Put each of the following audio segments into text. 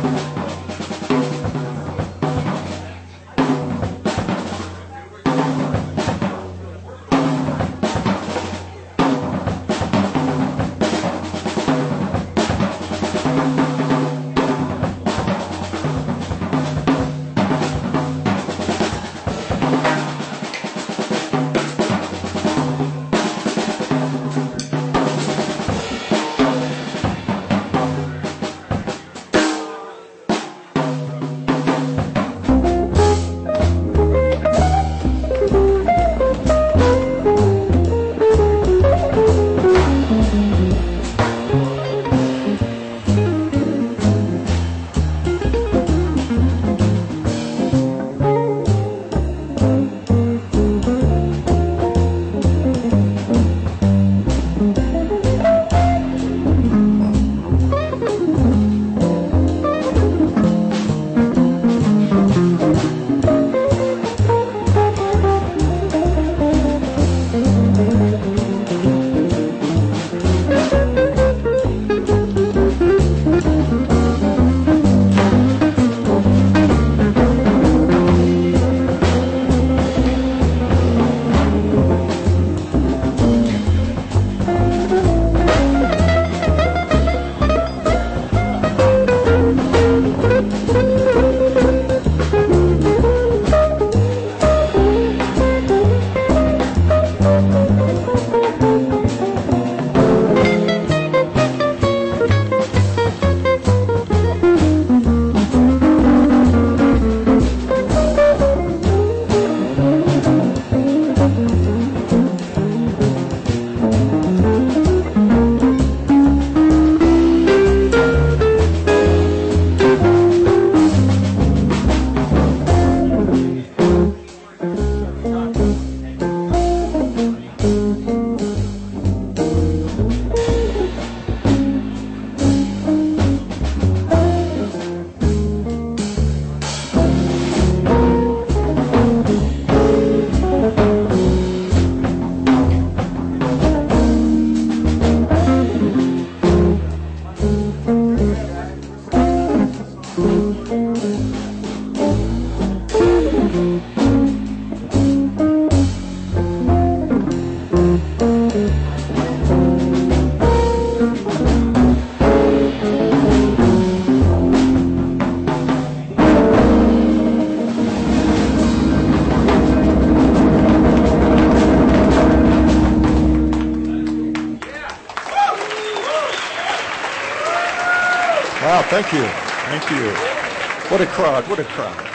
Wow, thank you. Thank you. What a crowd. What a crowd.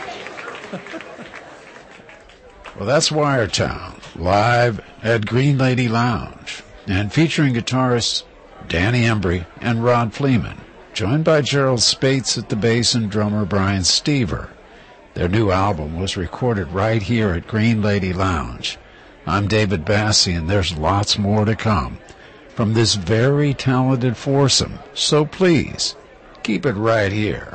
Well, that's Wiretown, live at Green Lady Lounge, and featuring guitarists Danny Embry and Rod Fleeman, joined by Gerald Spates at the bass and drummer Brian Stever. Their new album was recorded right here at Green Lady Lounge. I'm David Bassi, and there's lots more to come from this very talented foursome, so please, keep it right here.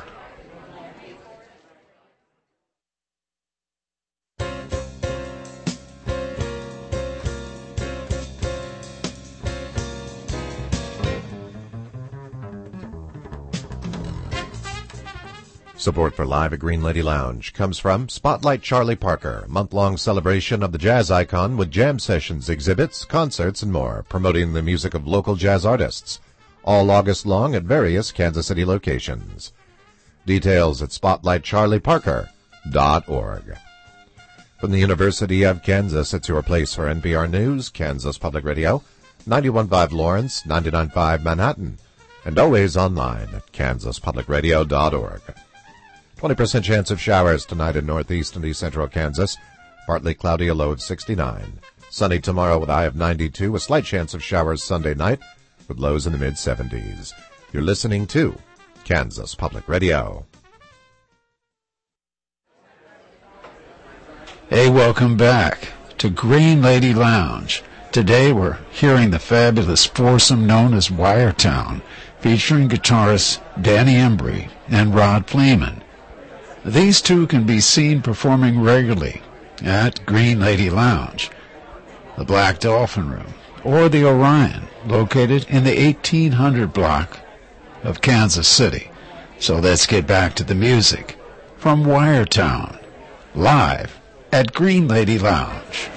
Support for Live at Green Lady Lounge comes from Spotlight Charlie Parker, month-long celebration of the jazz icon with jam sessions, exhibits, concerts, and more, promoting the music of local jazz artists, all August long at various Kansas City locations. Details at spotlightcharlieparker.org. From the University of Kansas, it's your place for NPR News, Kansas Public Radio, 91.5 Lawrence, 99.5 Manhattan, and always online at kansaspublicradio.org. 20% chance of showers tonight in northeast and east central Kansas. Partly cloudy, a low of 69. Sunny tomorrow with a high of 92. A slight chance of showers Sunday night with lows in the mid-70s. You're listening to Kansas Public Radio. Hey, welcome back to Green Lady Lounge. Today we're hearing the fabulous foursome known as Wiretown, featuring guitarists Danny Embry and Rod Fleeman. These two can be seen performing regularly at Green Lady Lounge, the Black Dolphin Room, or the Orion, located in the 1800 block of Kansas City. So let's get back to the music from Wiretown, live at Green Lady Lounge.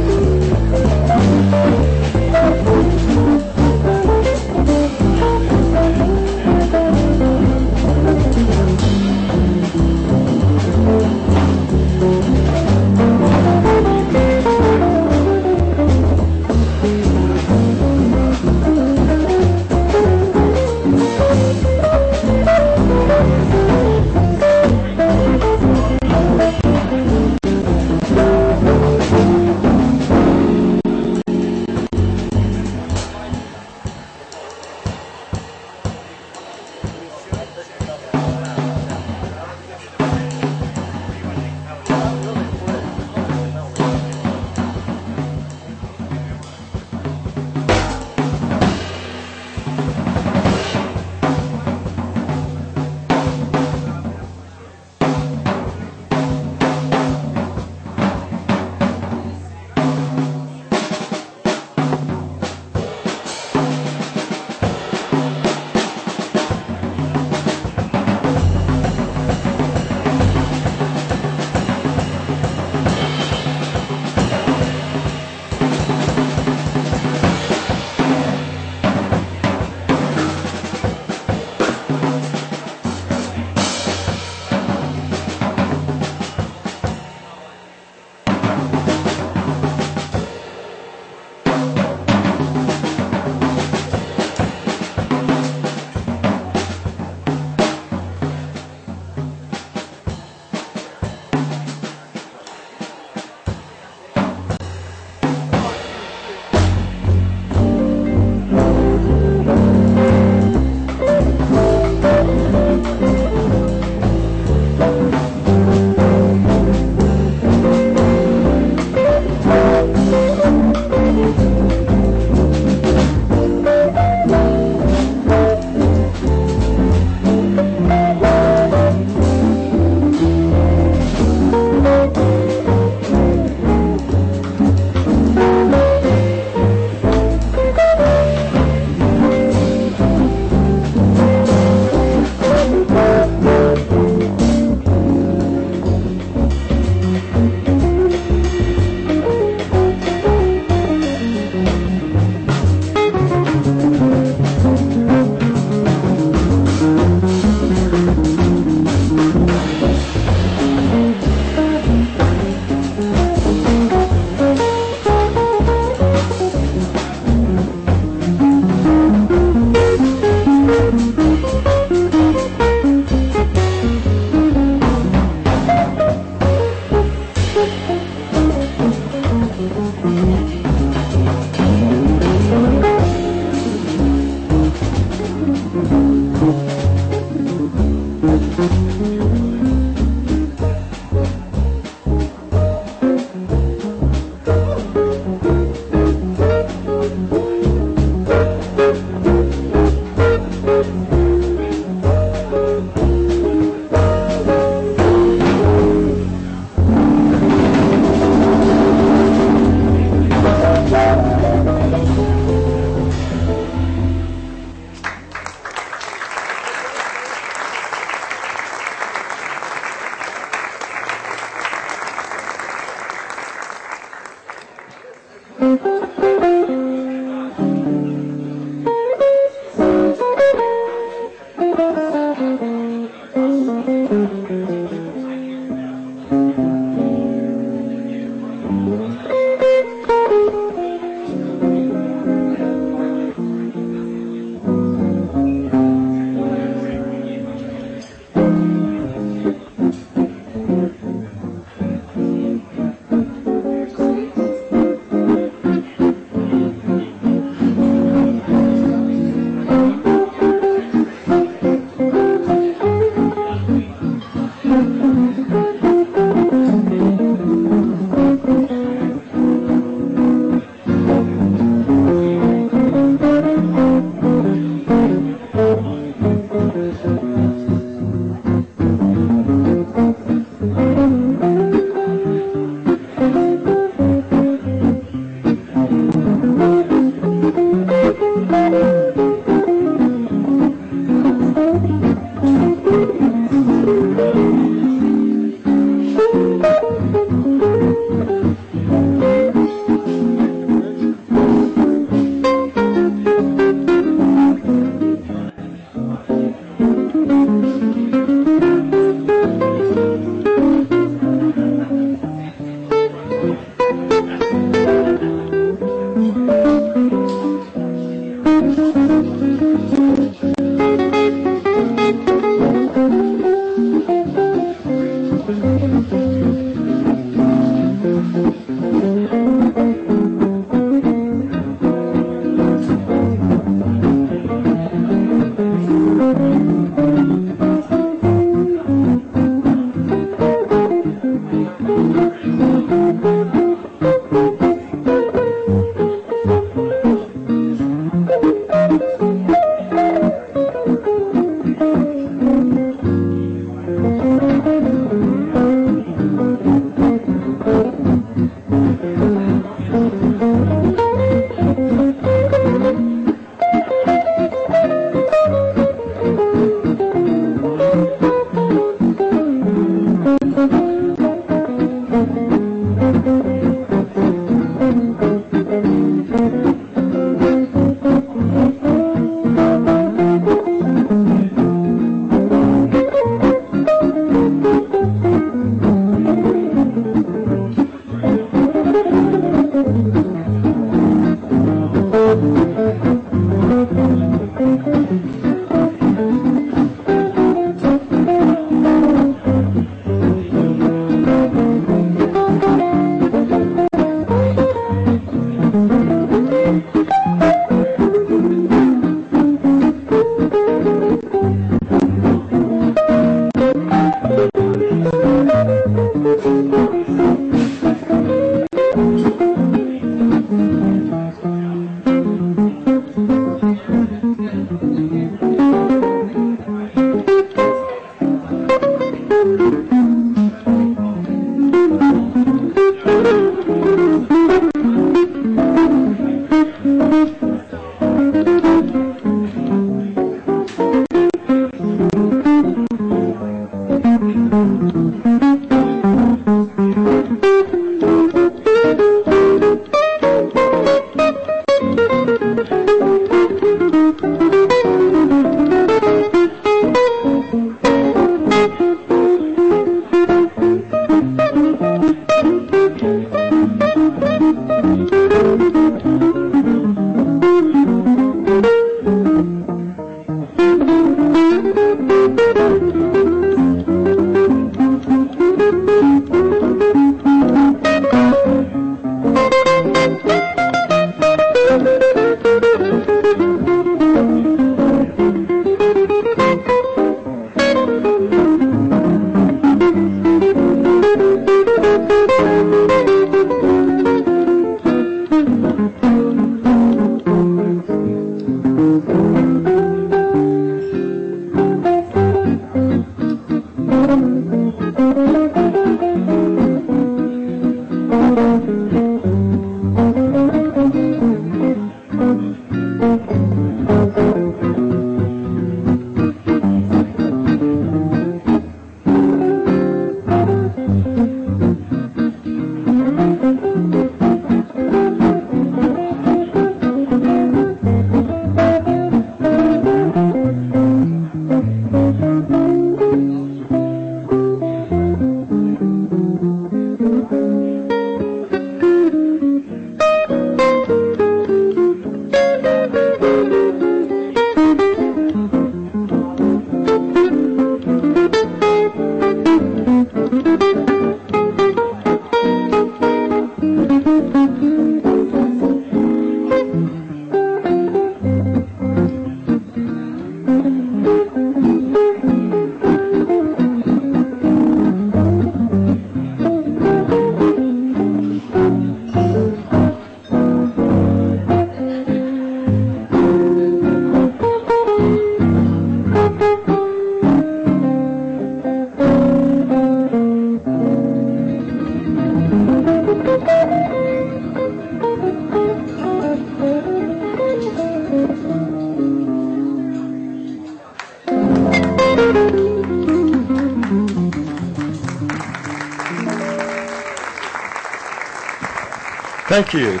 Thank you.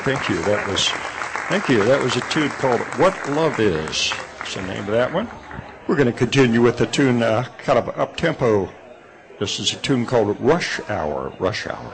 That was a tune called "What Love Is." That's the name of that one. We're going to continue with the tune, kind of up tempo. This is a tune called "Rush Hour." Rush Hour.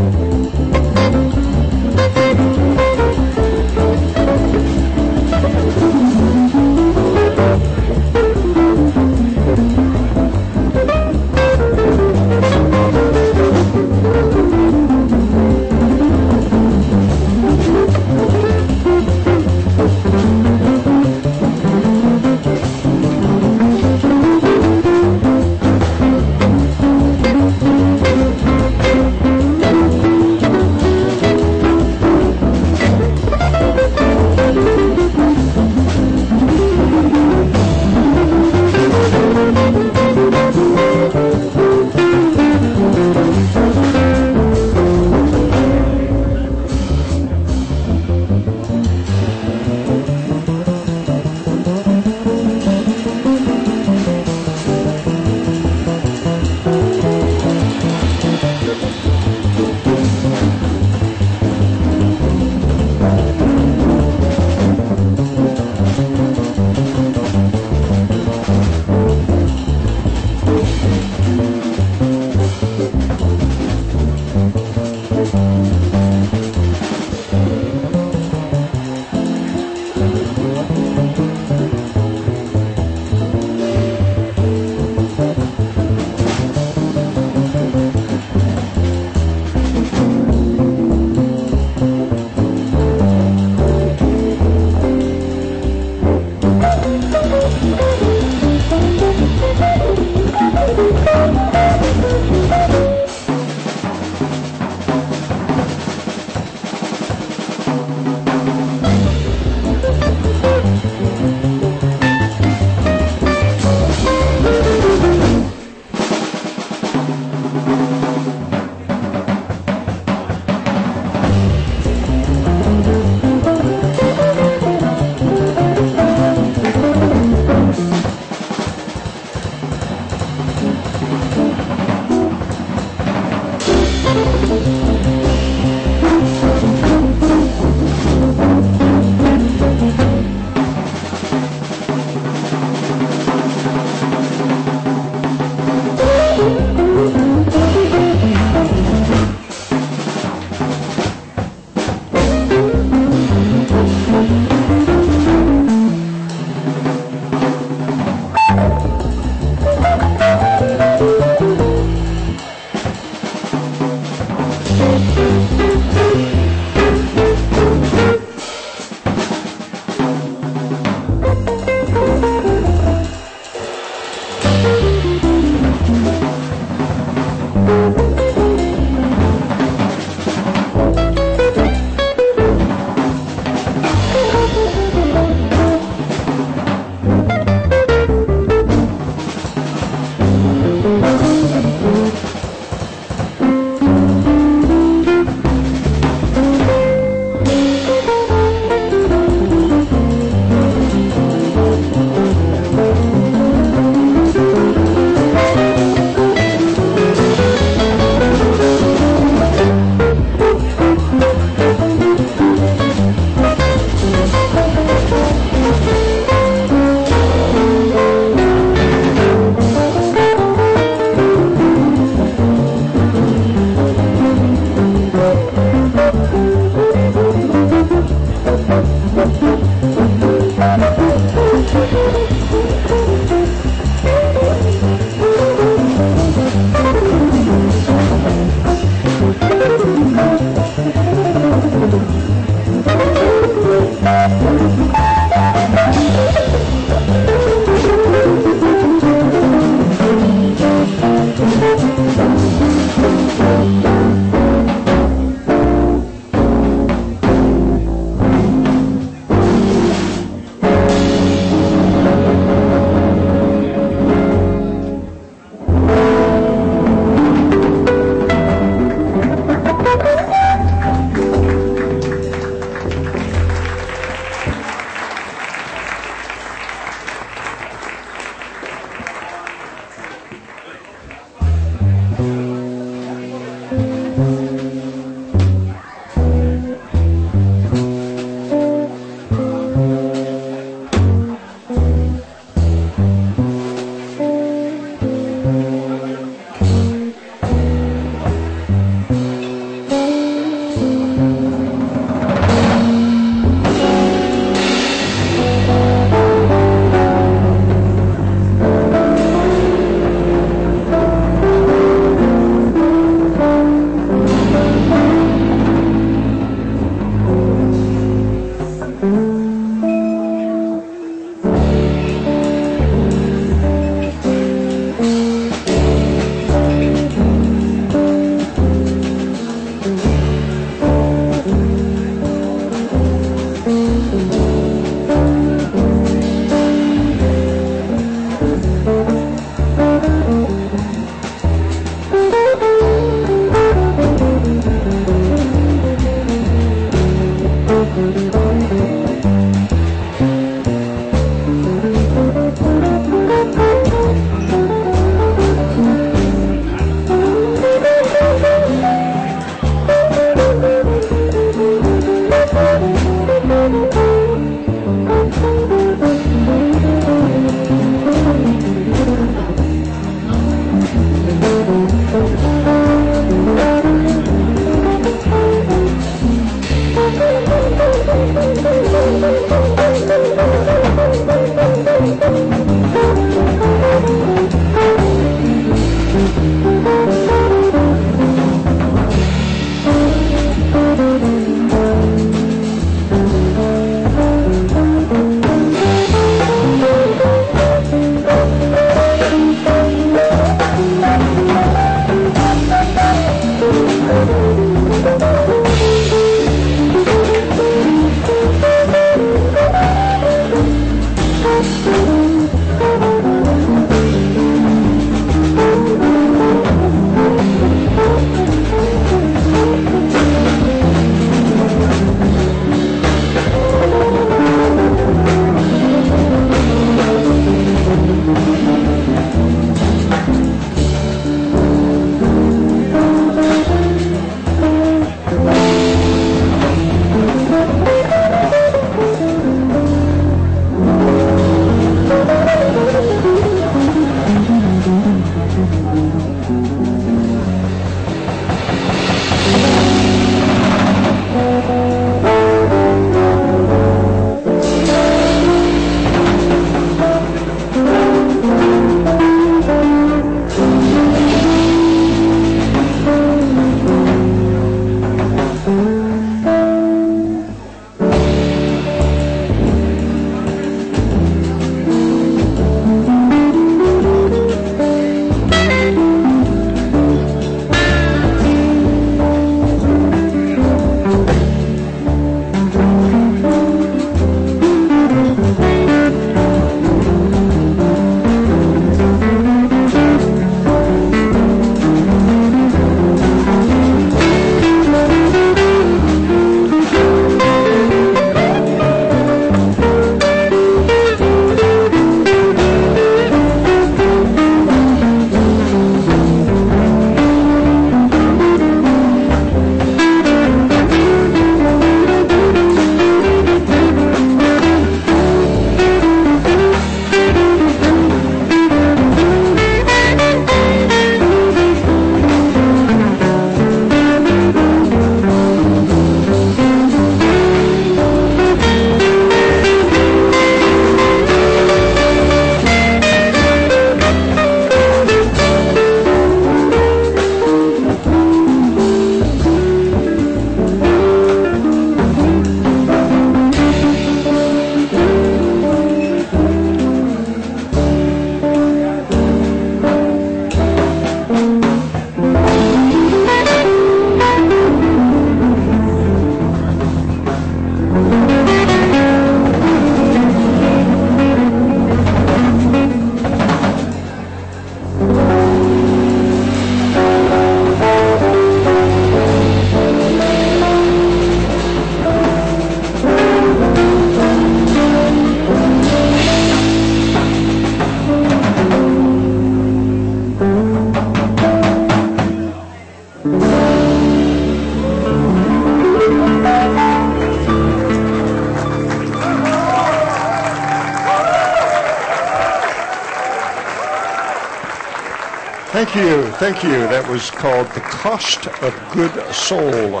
Thank you, thank you. That was called The Cost of Good Soul.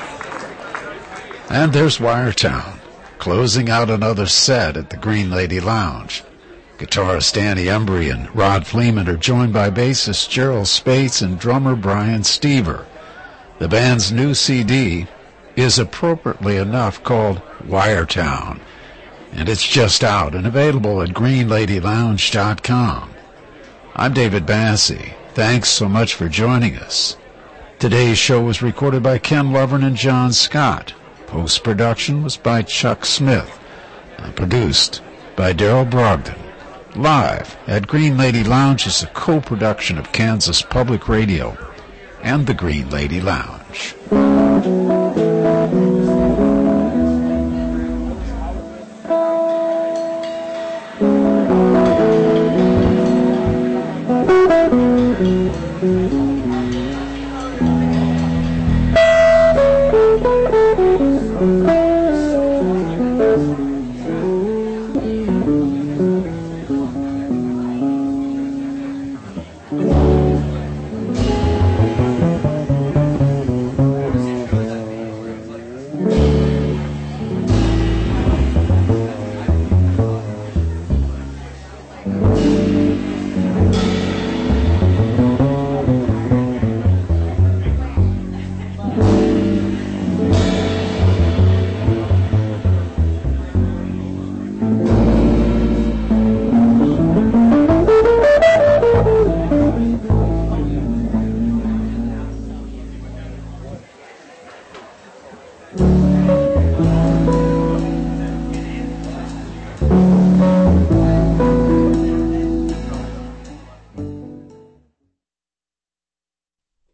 And there's Wiretown, closing out another set at the Green Lady Lounge. Guitarist Danny Embry and Rod Fleeman are joined by bassist Gerald Spates and drummer Brian Stever. The band's new CD is appropriately enough called Wiretown, and it's just out and available at greenladylounge.com. I'm David Bassey. Thanks so much for joining us. Today's show was recorded by Ken Lovern and John Scott. Post-production was by Chuck Smith and produced by Daryl Brogdon. Live at Green Lady Lounge is a co-production of Kansas Public Radio and the Green Lady Lounge.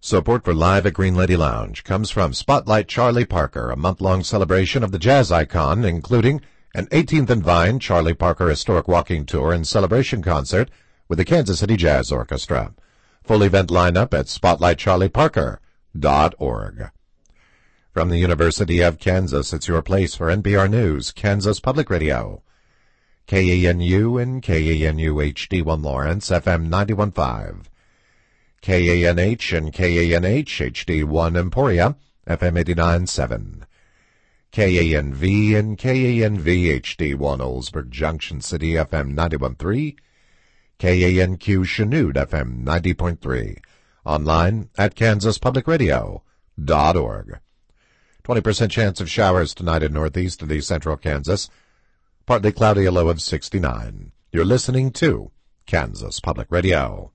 Support for Live at Green Lady Lounge comes from Spotlight Charlie Parker, a month-long celebration of the jazz icon, including an 18th and Vine Charlie Parker Historic Walking Tour and Celebration Concert with the Kansas City Jazz Orchestra. Full event lineup at spotlightcharlieparker.org. From the University of Kansas, it's your place for NPR News, Kansas Public Radio. KANU and KANU HD1 Lawrence, FM 91.5. KANH and KANH HD1 Emporia, FM 89.7. KANV and KANV HD1 Oldsburg Junction City, FM 91.3. KANQ Chanute, FM 90.3. Online at kansaspublicradio.org. 20% chance of showers tonight in northeasterly central Kansas. Partly cloudy, a low of 69. You're listening to Kansas Public Radio.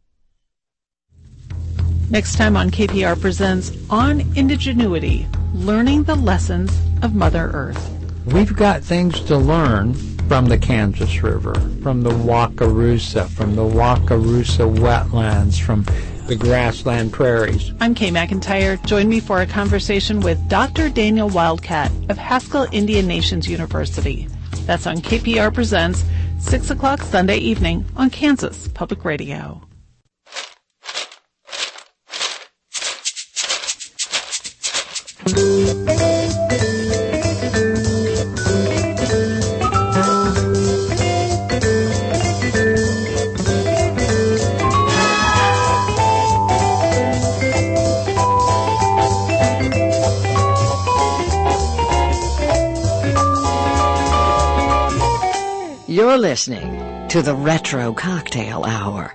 Next time on KPR Presents On Indigenuity, learning the lessons of Mother Earth. We've got things to learn from the Kansas River, from the Wakarusa, from the Wakarusa wetlands, from the grassland prairies. I'm Kay McIntyre. Join me for a conversation with Dr. Daniel Wildcat of Haskell Indian Nations University. That's on KPR Presents, 6 o'clock Sunday evening on Kansas Public Radio. You're listening to the Retro Cocktail Hour.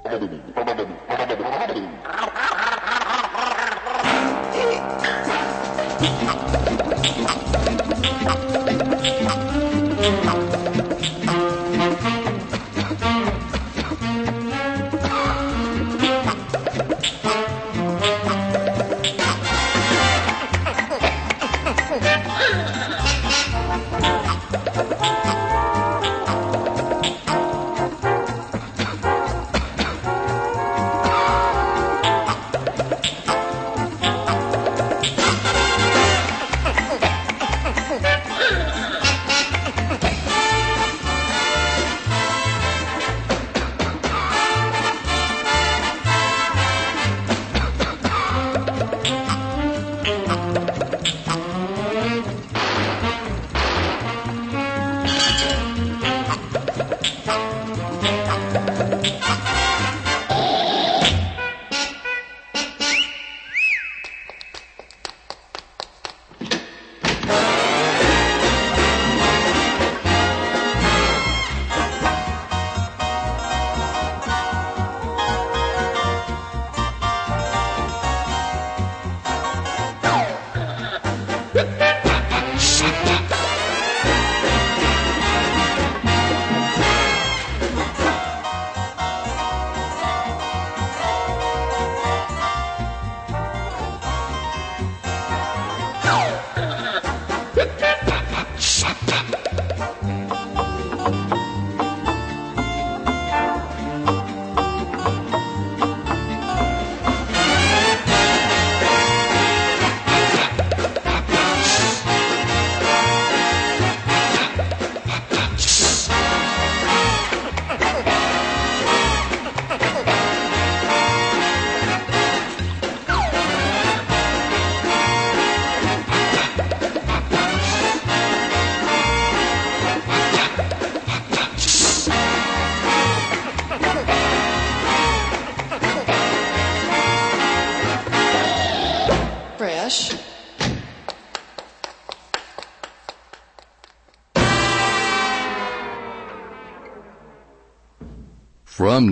From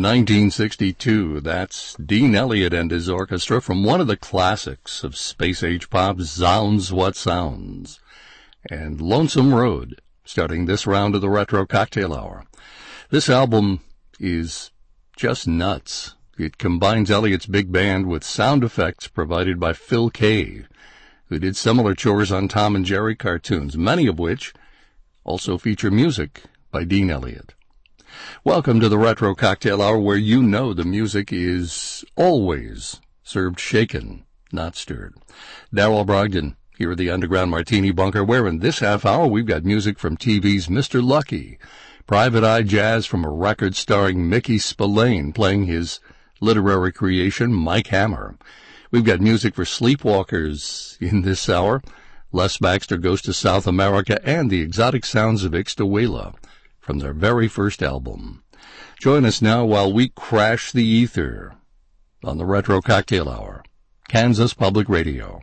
1962, that's Dean Elliott and his orchestra from one of the classics of space-age pop, Zounds What Sounds, and Lonesome Road, starting this round of the Retro Cocktail Hour. This album is just nuts. It combines Elliott's big band with sound effects provided by Phil Kaye, who did similar chores on Tom and Jerry cartoons, many of which also feature music by Dean Elliott. Welcome to the Retro Cocktail Hour, where you know the music is always served shaken, not stirred. Darrell Brogdon here at the Underground Martini Bunker, where in this half hour we've got music from TV's Mr. Lucky, Private Eye Jazz from a record starring Mickey Spillane playing his literary creation, Mike Hammer. We've got music for Sleepwalkers in this hour. Les Baxter Goes to South America and the exotic sounds of Ixtahuela from their very first album. Join us now while we crash the ether on the Retro Cocktail Hour, Kansas Public Radio.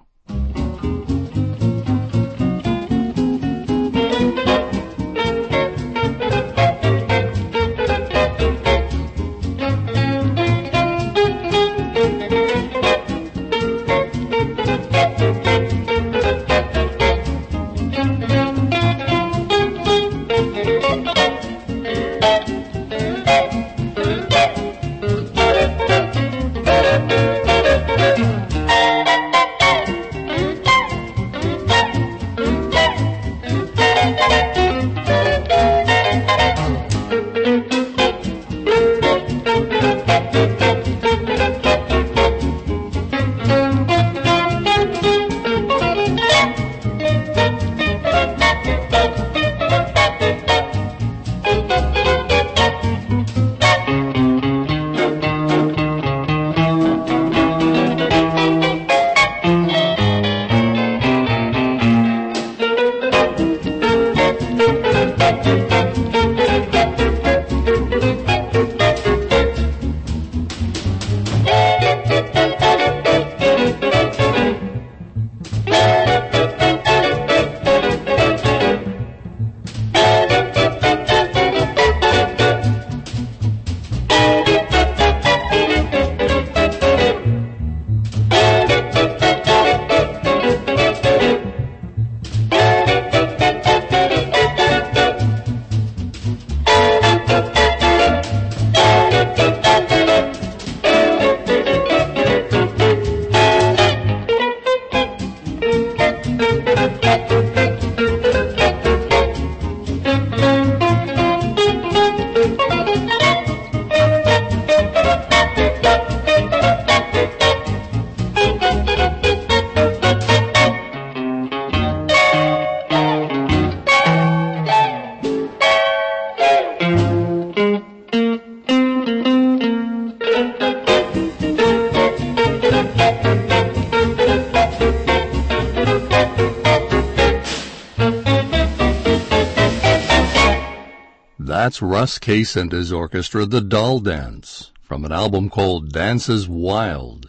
That's Russ Case and his orchestra, The Doll Dance, from an album called Dances Wild,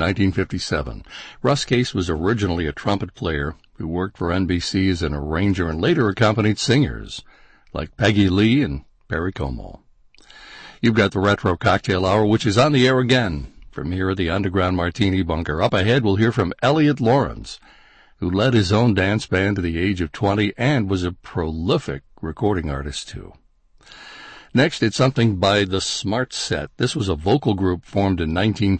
1957. Russ Case was originally a trumpet player who worked for NBC as an arranger and later accompanied singers like Peggy Lee and Perry Como. You've got the Retro Cocktail Hour, which is on the air again from here at the Underground Martini Bunker. Up ahead, we'll hear from Elliot Lawrence, who led his own dance band to the age of 20 and was a prolific recording artist, too. Next, it's something by the Smart Set. This was a vocal group formed in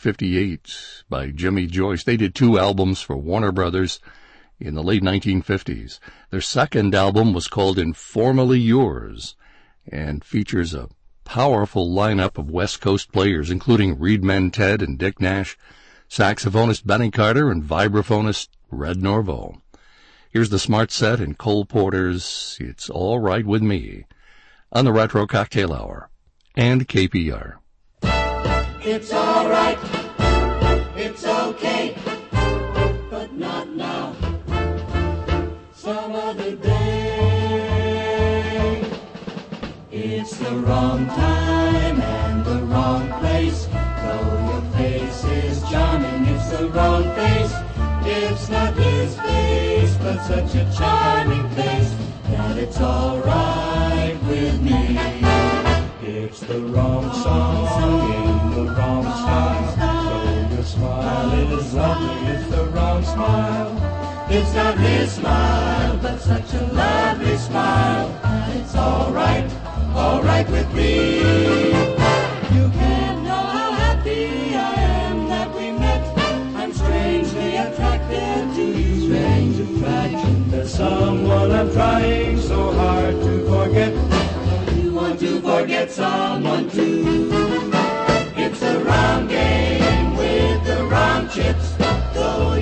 1958 by Jimmy Joyce. They did 2 albums for Warner Brothers in the late 1950s. Their second album was called Informally Yours and features a powerful lineup of West Coast players, including Reed Mented and Dick Nash, saxophonist Benny Carter, and vibraphonist Red Norvo. Here's the Smart Set and Cole Porter's It's All Right With Me on the Retro Cocktail Hour and KPR. It's all right, it's okay, but not now. Some other day. It's the wrong time and the wrong place. Though your face is charming, it's the wrong face. It's not his face, but such a charming face that it's all right with me. It's the wrong song in the wrong style. Though your smile is lovely, it's the wrong smile. It's not his smile, but such a lovely smile. And it's all right with me. You can't know how happy I am that we met. I'm strangely attracted to you. Strange attraction. There's someone I'm trying so hard to forget. You want to forget someone too. It's a round game with the round chips. Though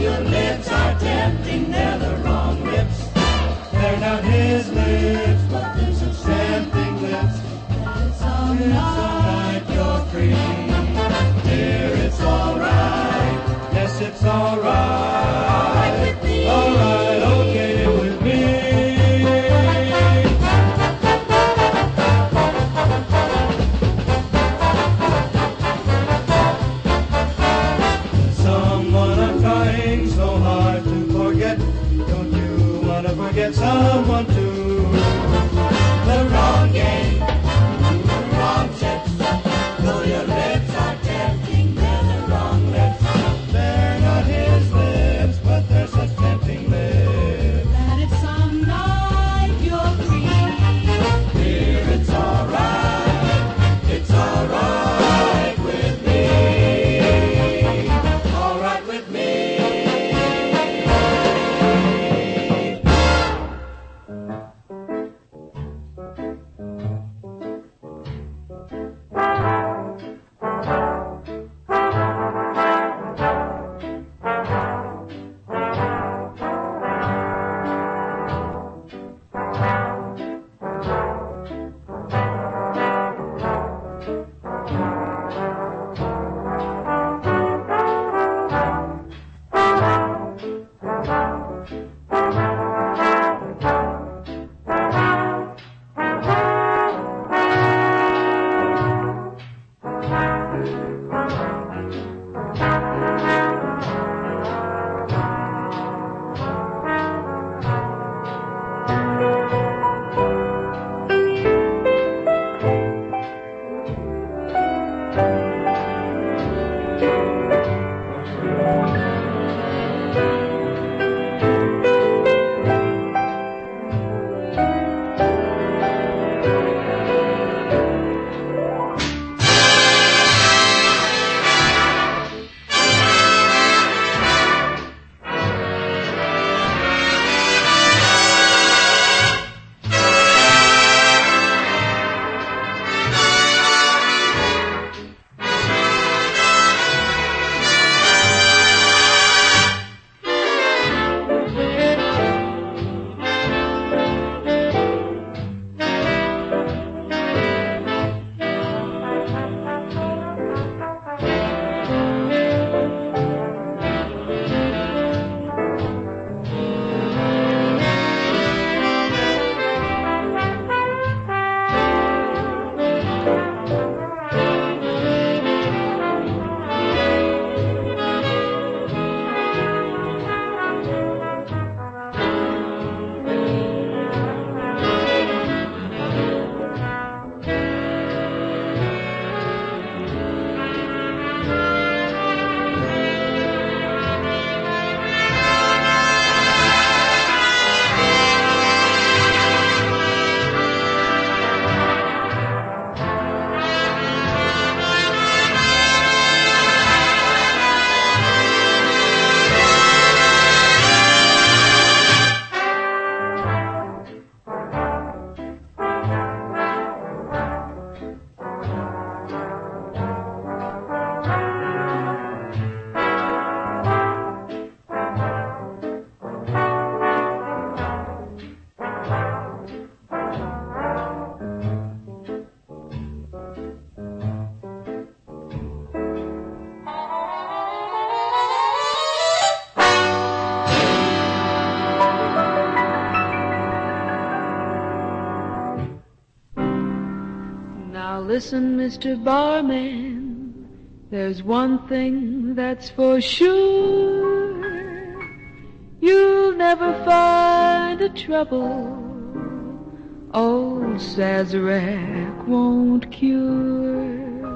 Now listen, Mr. Barman, there's one thing that's for sure. You'll never find a trouble old Sazerac won't cure.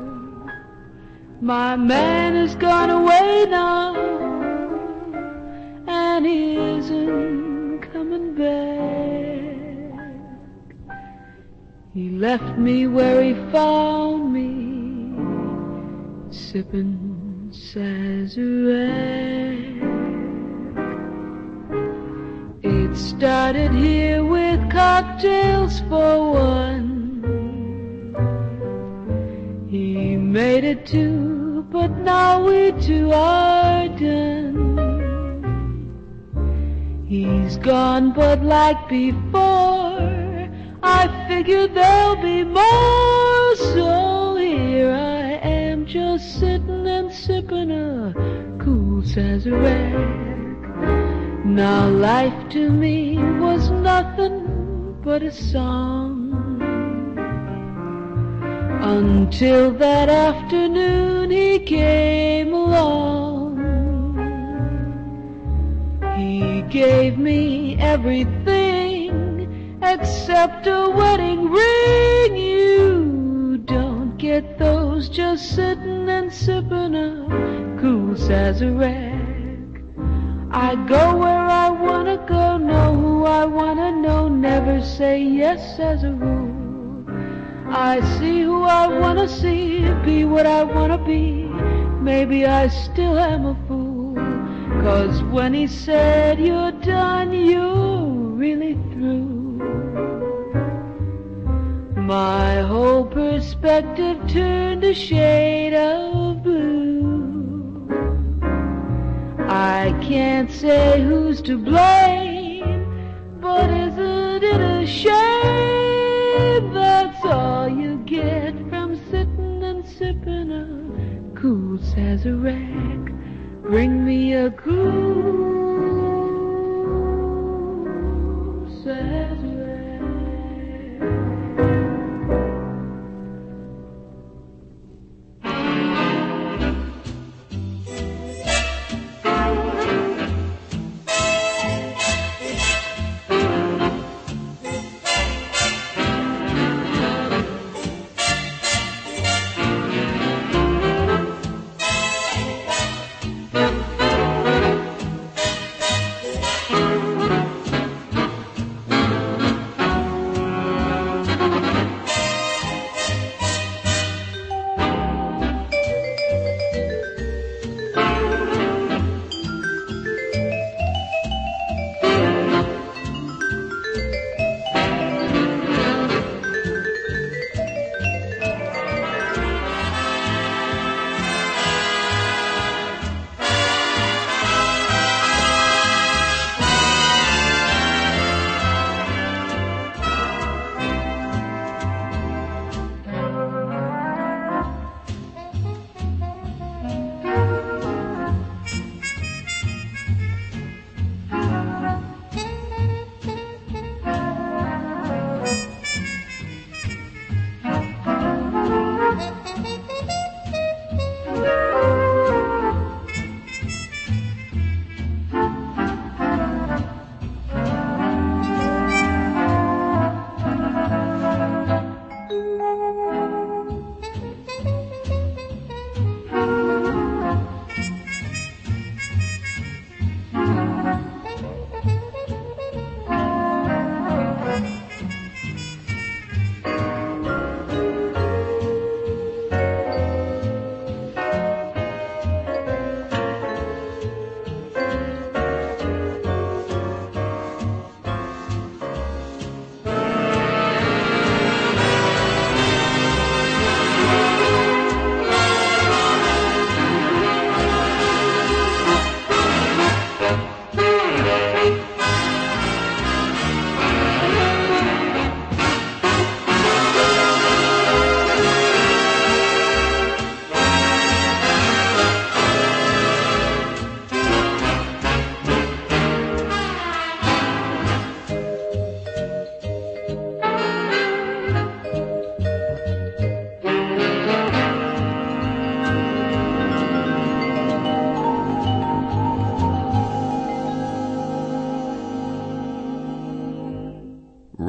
My man has gone away now, and he isn't coming back. He left me where he found me, sipping Sazerac. It started here with cocktails for one. He made it two, but now we two are done. He's gone, but like before, I figured there'll be more. So here I am, just sitting and sipping a cool Sazerac. Now life to me was nothing but a song, until that afternoon he came along. He gave me everything except a wedding ring. You don't get those just sitting and sipping a cool Sazerac. I go where I wanna go, know who I wanna know, never say yes as a rule. I see who I wanna see, be what I wanna be. Maybe I still am a fool, 'cause when he said you're done, you're really through, my whole perspective turned a shade of blue. I can't say who's to blame, but isn't it a shame? That's all you get from sitting and sipping a cool Sazerac. Bring me a cool Sazerac.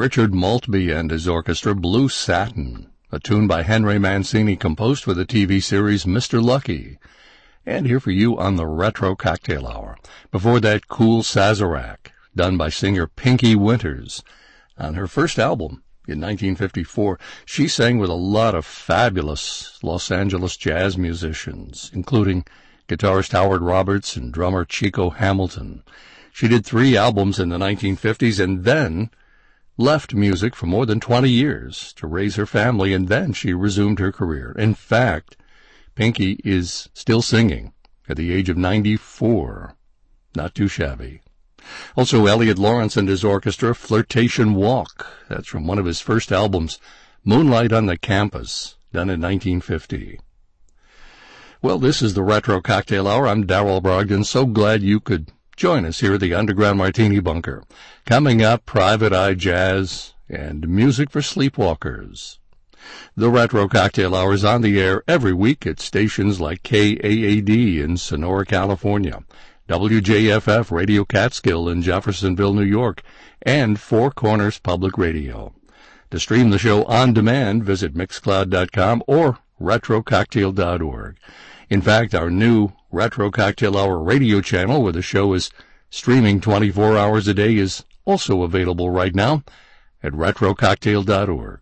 Richard Maltby and his orchestra, Blue Satin, a tune by Henry Mancini composed for the TV series Mr. Lucky. And here for you on the Retro Cocktail Hour. Before that, Cool Sazerac, done by singer Pinky Winters. On her first album in 1954, she sang with a lot of fabulous Los Angeles jazz musicians, including guitarist Howard Roberts and drummer Chico Hamilton. She did 3 albums in the 1950s and then left music for more than 20 years to raise her family, and then she resumed her career. In fact, Pinky is still singing at the age of 94. Not too shabby. Also, Elliot Lawrence and his orchestra, Flirtation Walk. That's from one of his first albums, Moonlight on the Campus, done in 1950. Well, this is the Retro Cocktail Hour. I'm Darrell Brogdon. So glad you could join us here at the Underground Martini Bunker. Coming up, Private Eye Jazz and music for sleepwalkers. The Retro Cocktail Hour is on the air every week at stations like KAAD in Sonora, California, WJFF Radio Catskill in Jeffersonville, New York, and Four Corners Public Radio. To stream the show on demand, visit Mixcloud.com or RetroCocktail.org. In fact, our new Retro Cocktail Hour radio channel, where the show is streaming 24 hours a day, is also available right now at RetroCocktail.org.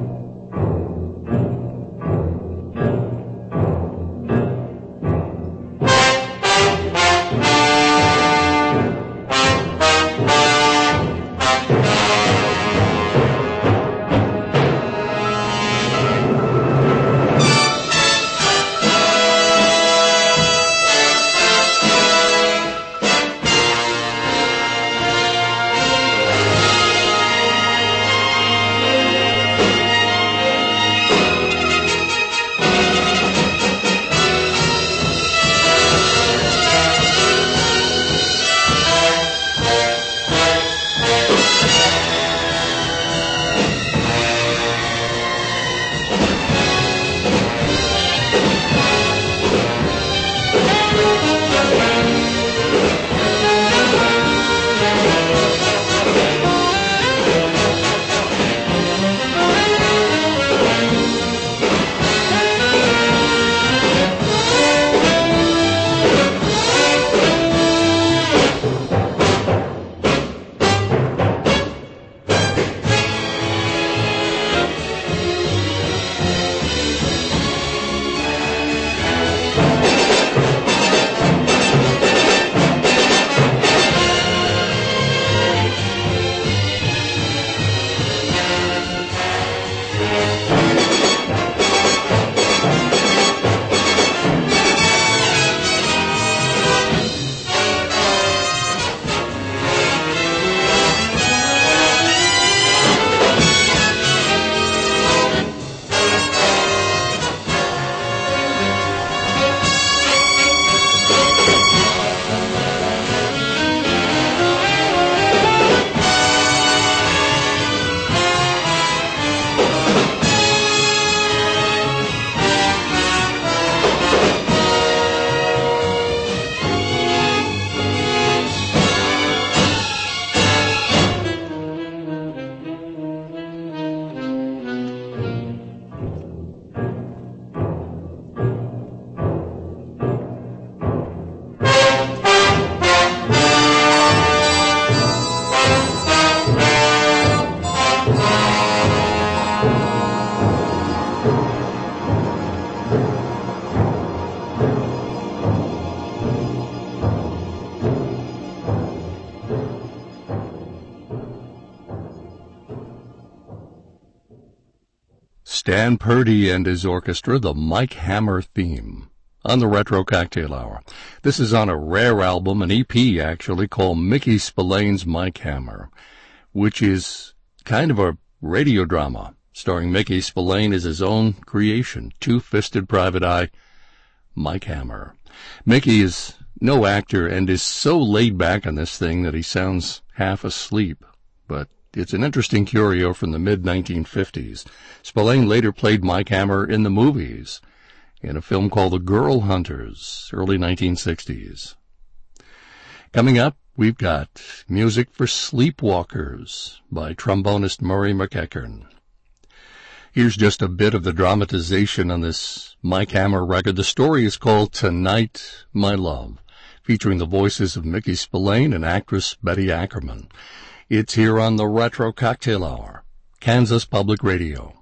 Stan Purdy and his orchestra, the Mike Hammer theme, on the Retro Cocktail Hour. This is on a rare album, an EP actually, called Mickey Spillane's Mike Hammer, which is kind of a radio drama, starring Mickey Spillane as his own creation, two-fisted private eye, Mike Hammer. Mickey is no actor and is so laid back on this thing that he sounds half asleep, but it's an interesting curio from the mid-1950s. Spillane later played Mike Hammer in the movies, in a film called The Girl Hunters, early 1960s. Coming up, we've got Music for Sleepwalkers by trombonist Murray McEachern. Here's just a bit of the dramatization on this Mike Hammer record. The story is called Tonight, My Love, featuring the voices of Mickey Spillane and actress Betty Ackerman. It's here on the Retro Cocktail Hour, Kansas Public Radio.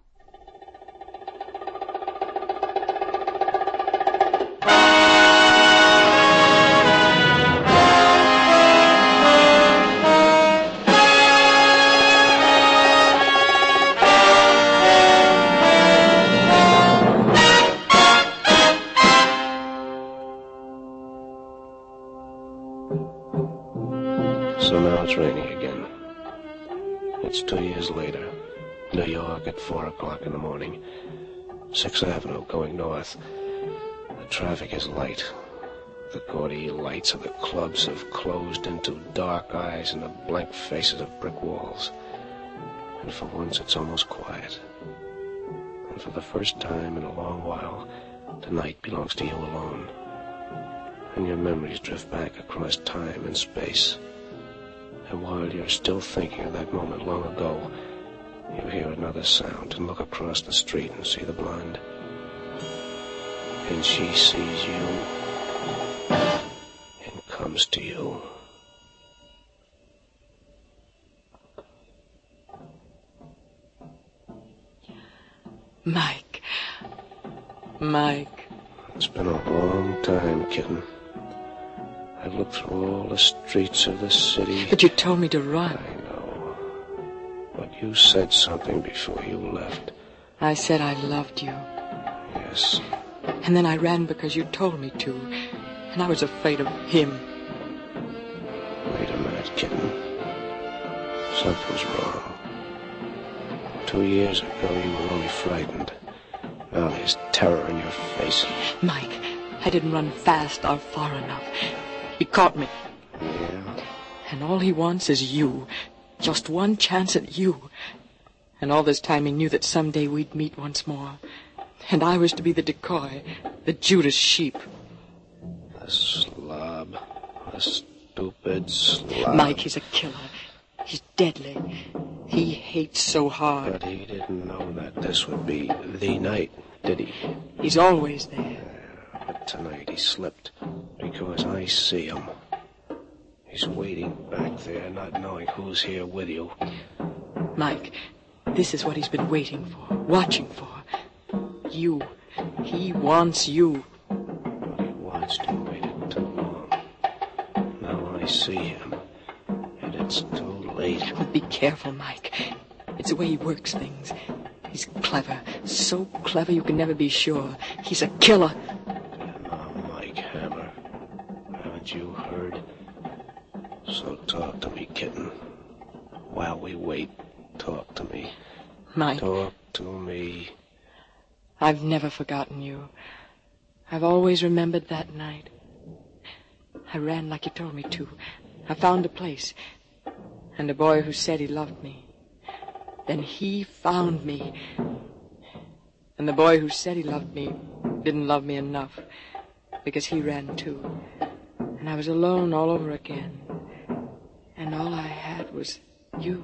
So now it's raining again. It's 2 years later. New York at 4 o'clock in the morning. 6th Avenue going north. The traffic is light. The gaudy lights of the clubs have closed into dark eyes and the blank faces of brick walls. And for once it's almost quiet. And for the first time in a long while, tonight belongs to you alone. And your memories drift back across time and space. And while you're still thinking of that moment long ago, you hear another sound and look across the street and see the blonde. And she sees you and comes to you. Mike. It's been a long time, kitten. I've looked through all the streets of the city. But you told me to run. I know. But you said something before you left. I said I loved you. Yes. And then I ran because you told me to. And I was afraid of him. Wait a minute, kitten. Something's wrong. 2 years ago, you were only frightened. Now there's terror in your face. Mike, I didn't run fast or far enough. He caught me. Yeah? And all he wants is you. Just one chance at you. And all this time he knew that someday we'd meet once more. And I was to be the decoy, the Judas sheep. The slob. The stupid slob. Mike, he's a killer. He's deadly. He hates so hard. But he didn't know that this would be the night, did he? He's always there. But tonight he slipped, because I see him. He's waiting back there, not knowing who's here with you. Mike, this is what he's been waiting for, watching for. You. He wants you. But he watched and waited too long. Now I see him, and it's too late. But be careful, Mike. It's the way he works things. He's clever, so clever you can never be sure. He's a killer. Hammer, haven't you heard? So talk to me, kitten. While we wait, talk to me. Mike. Talk to me. I've never forgotten you. I've always remembered that night. I ran like you told me to. I found a place. And a boy who said he loved me. Then he found me. And the boy who said he loved me didn't love me enough. Because he ran too. And I was alone all over again. And all I had was you.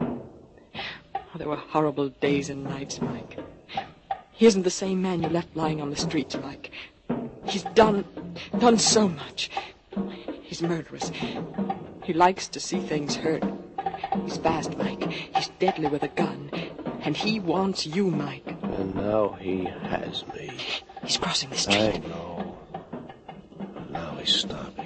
Oh, there were horrible days and nights, Mike. He isn't the same man you left lying on the streets, Mike. He's done so much. He's murderous. He likes to see things hurt. He's fast, Mike. He's deadly with a gun. And he wants you, Mike. And now he has me. He's crossing the street. I know. Now he's stopping.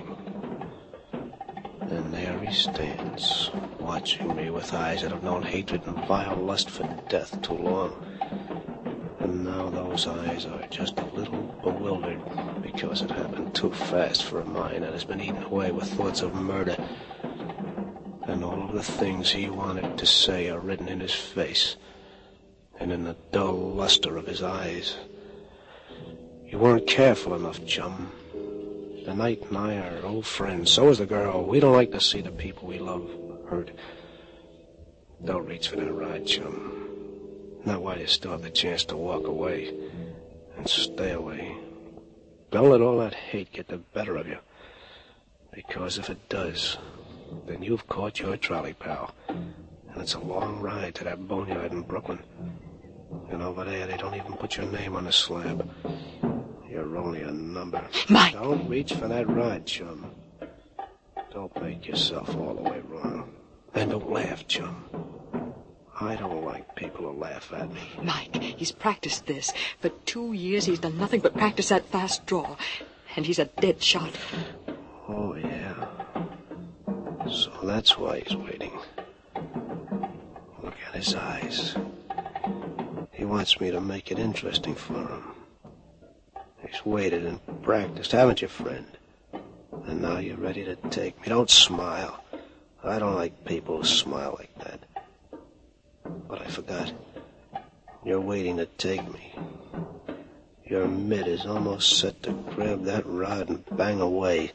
And there he stands, watching me with eyes that have known hatred and vile lust for death too long. And now those eyes are just a little bewildered because it happened too fast for a mind that has been eaten away with thoughts of murder. And all of the things he wanted to say are written in his face and in the dull luster of his eyes. You weren't careful enough, chum. The night and I are old friends. So is the girl. We don't like to see the people we love hurt. Don't reach for that rod, chum. Not while you still have the chance to walk away. And stay away. Don't let all that hate get the better of you. Because if it does, then you've caught your trolley, pal. And it's a long ride to that boneyard in Brooklyn. And over there, they don't even put your name on the slab. You're only a number. Mike! Don't reach for that rod, chum. Don't make yourself all the way wrong. And don't laugh, chum. I don't like people who laugh at me. Mike, he's practiced this. For 2 years, he's done nothing but practice that fast draw. And he's a dead shot. Oh, yeah. So that's why he's waiting. Look at his eyes. He wants me to make it interesting for him. He's waited and practiced, haven't you, friend? And now you're ready to take me. Don't smile. I don't like people who smile like that. But I forgot. You're waiting to take me. Your mitt is almost set to grab that rod and bang away.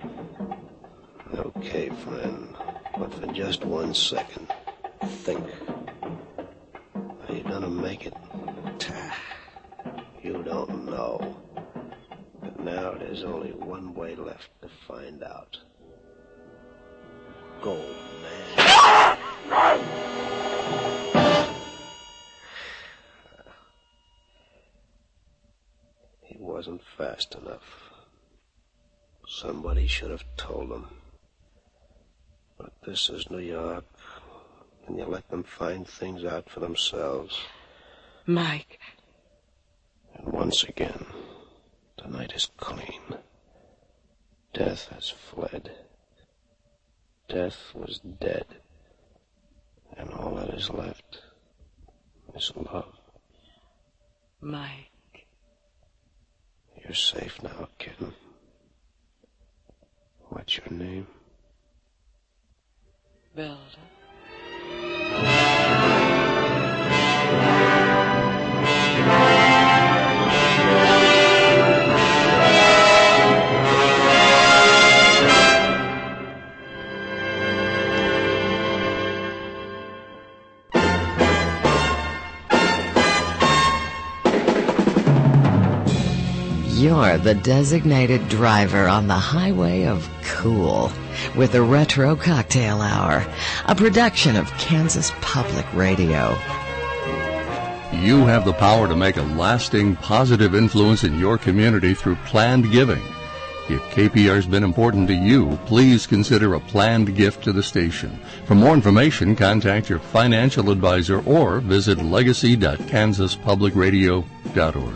Okay, friend. But for just 1 second, think. Are you gonna make it? You don't know. But now there's only one way left to find out. Go, man. He wasn't fast enough. Somebody should have told him. But this is New York, and you let them find things out for themselves. Mike. And once again, the night is clean. Death has fled. Death was dead. And all that is left is love. Mike. You're safe now, kitten. What's your name? Velda. You're the designated driver on the highway of cool with the Retro Cocktail Hour, a production of Kansas Public Radio. You have the power to make a lasting, positive influence in your community through planned giving. If KPR's been important to you, please consider a planned gift to the station. For more information, contact your financial advisor or visit legacy.kansaspublicradio.org.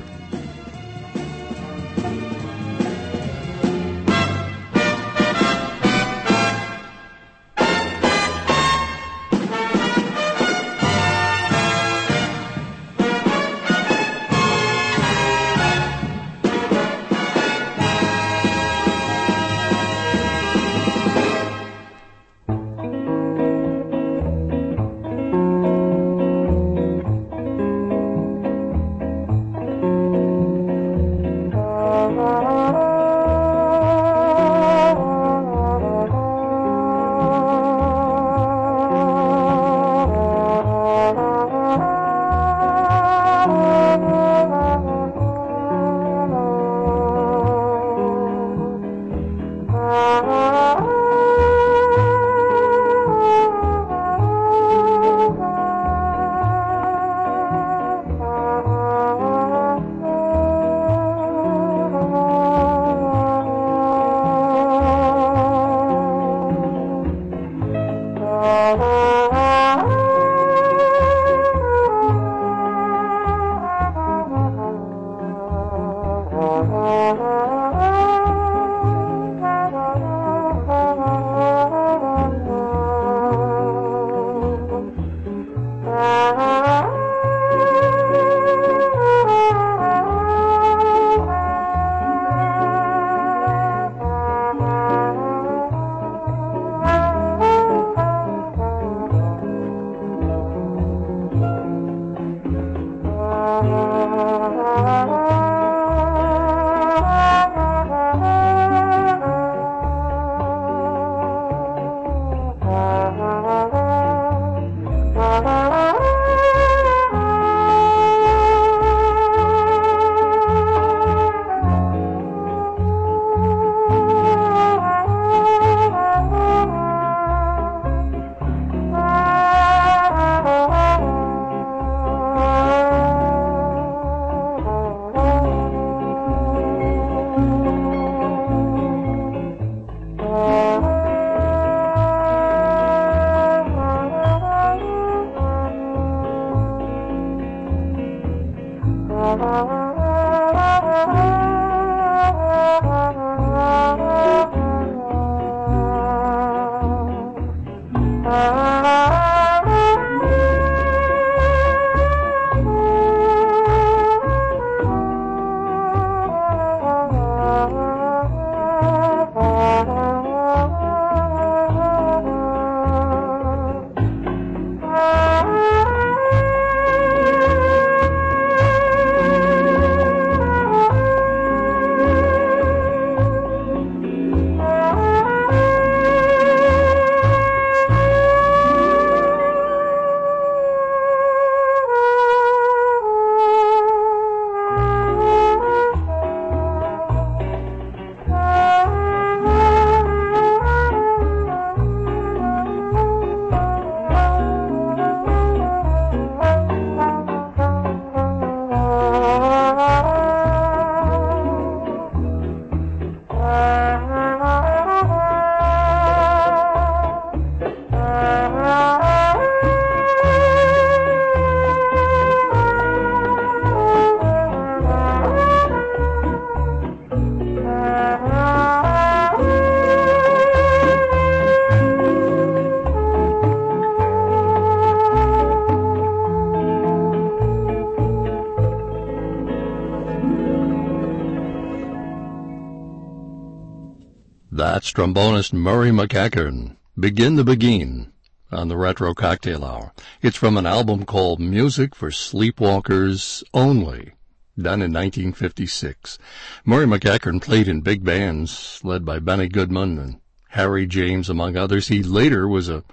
That's trombonist Murray McEachern, Begin the Begin, on the Retro Cocktail Hour. It's from an album called Music for Sleepwalkers Only, done in 1956. Murray McEachern played in big bands led by Benny Goodman and Harry James, among others. He later was a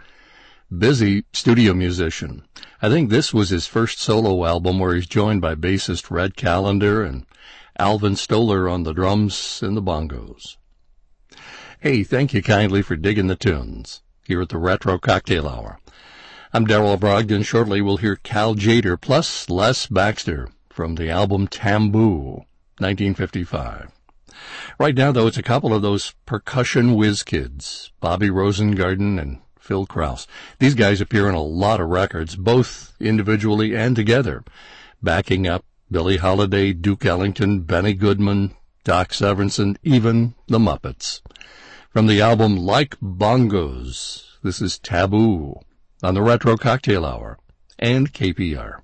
busy studio musician. I think this was his first solo album where he's joined by bassist Red Callender and Alvin Stoller on the drums and the bongos. Hey, thank you kindly for digging the tunes here at the Retro Cocktail Hour. I'm Darrell Brogdon. Shortly we'll hear Cal Tjader plus Les Baxter from the album Tamboo, 1955. Right now, though, it's a couple of those percussion whiz kids, Bobby Rosengarten and Phil Krause. These guys appear on a lot of records, both individually and together, backing up Billie Holiday, Duke Ellington, Benny Goodman, Doc Severinsen, even the Muppets. From the album Like Bongos, this is Taboo on the Retro Cocktail Hour and KPR.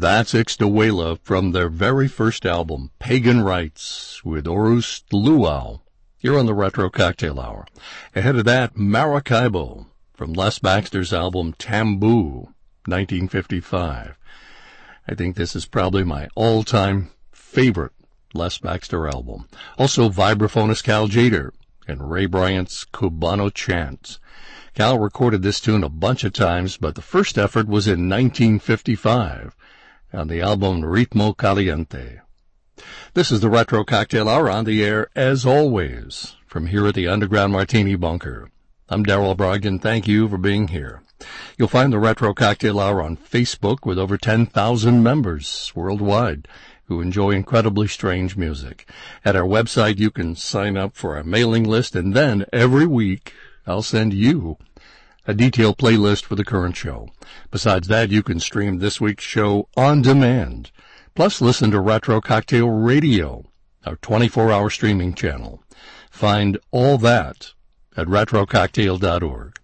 That's Ixtawala from their very first album, Pagan Rites, with Orust Luau, here on the Retro Cocktail Hour. Ahead of that, Maracaibo from Les Baxter's album Tamboo, 1955. I think this is probably my all-time favorite Les Baxter album. Also, vibraphonist Cal Jader and Ray Bryant's Cubano Chants. Cal recorded this tune a bunch of times, but the first effort was in 1955 on the album Ritmo Caliente. This is the Retro Cocktail Hour, on the air, as always, from here at the Underground Martini Bunker. I'm Darrell Brogdon. Thank you for being here. You'll find the Retro Cocktail Hour on Facebook with over 10,000 members worldwide who enjoy incredibly strange music. At our website, you can sign up for our mailing list, and then every week I'll send you a detailed playlist for the current show. Besides that, you can stream this week's show on demand. Plus, listen to Retro Cocktail Radio, our 24-hour streaming channel. Find all that at retrococktail.org.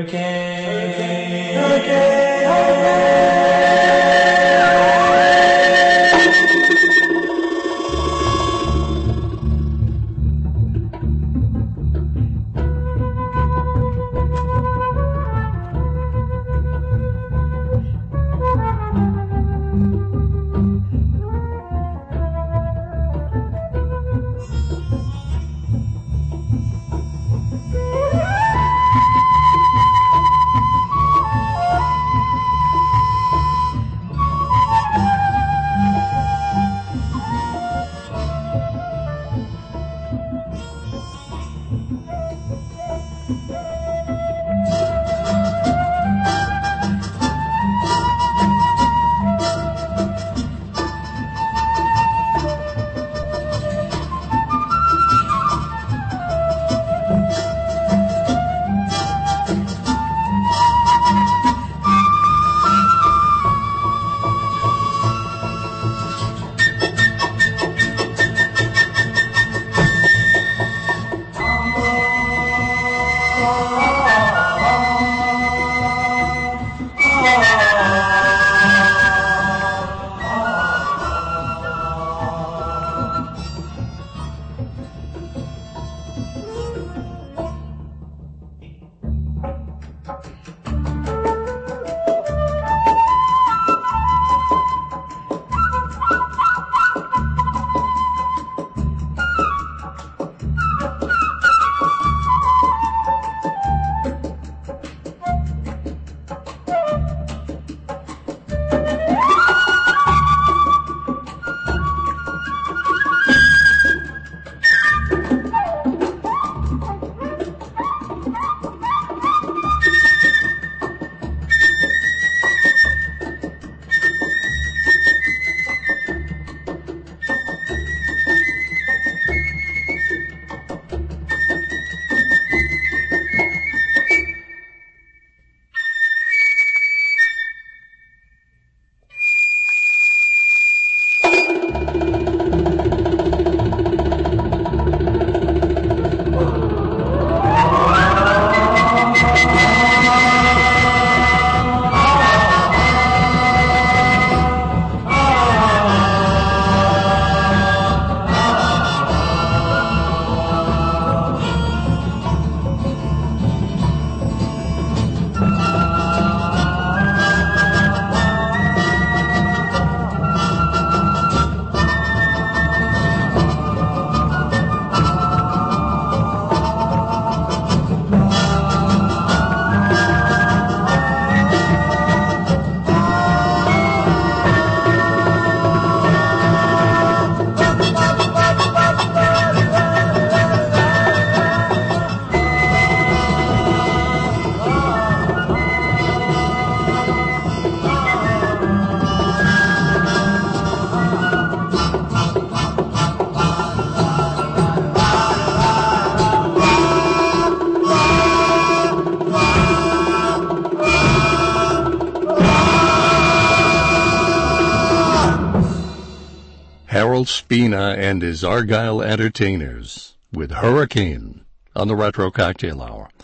Harold Spina and his Argyle Entertainers with Hurricane on the Retro Cocktail Hour.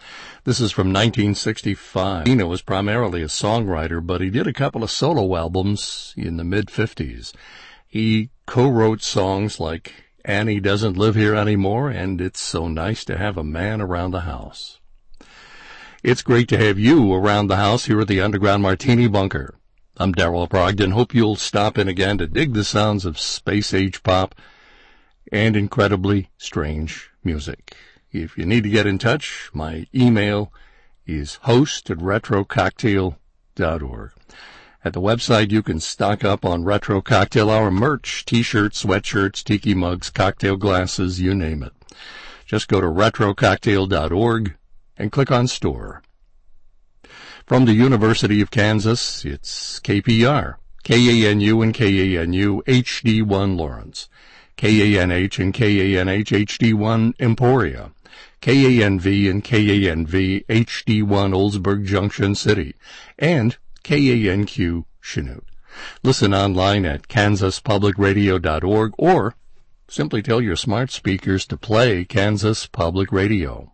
This is from 1965. Dino was primarily a songwriter, but he did a couple of solo albums in the mid-50s. He co-wrote songs like Annie Doesn't Live Here Anymore and It's So Nice to Have a Man Around the House. It's great to have you around the house here at the Underground Martini Bunker. I'm Darrell Brogdon. Hope you'll stop in again to dig the sounds of space-age pop and incredibly strange music. If you need to get in touch, my email is host@retrococktail.org. At the website, you can stock up on Retro Cocktail Hour merch, t-shirts, sweatshirts, tiki mugs, cocktail glasses, you name it. Just go to retrococktail.org and click on Store. From the University of Kansas, it's KPR, KANU and KANU HD1 Lawrence, KANH and KANH HD1 Emporia, KANV and KANV HD1 Oldsburg Junction City, and KANQ Chanute. Listen online at kansaspublicradio.org or simply tell your smart speakers to play Kansas Public Radio.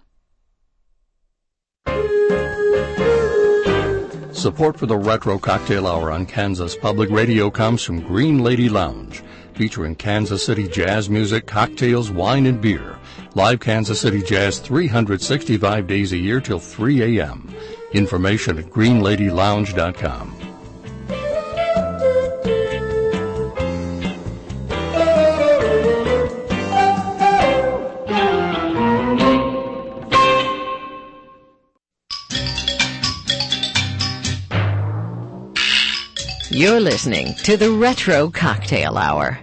Support for the Retro Cocktail Hour on Kansas Public Radio comes from Green Lady Lounge, featuring Kansas City jazz music, cocktails, wine, and beer. Live Kansas City jazz 365 days a year till 3 a.m. Information at greenladylounge.com. You're listening to the Retro Cocktail Hour.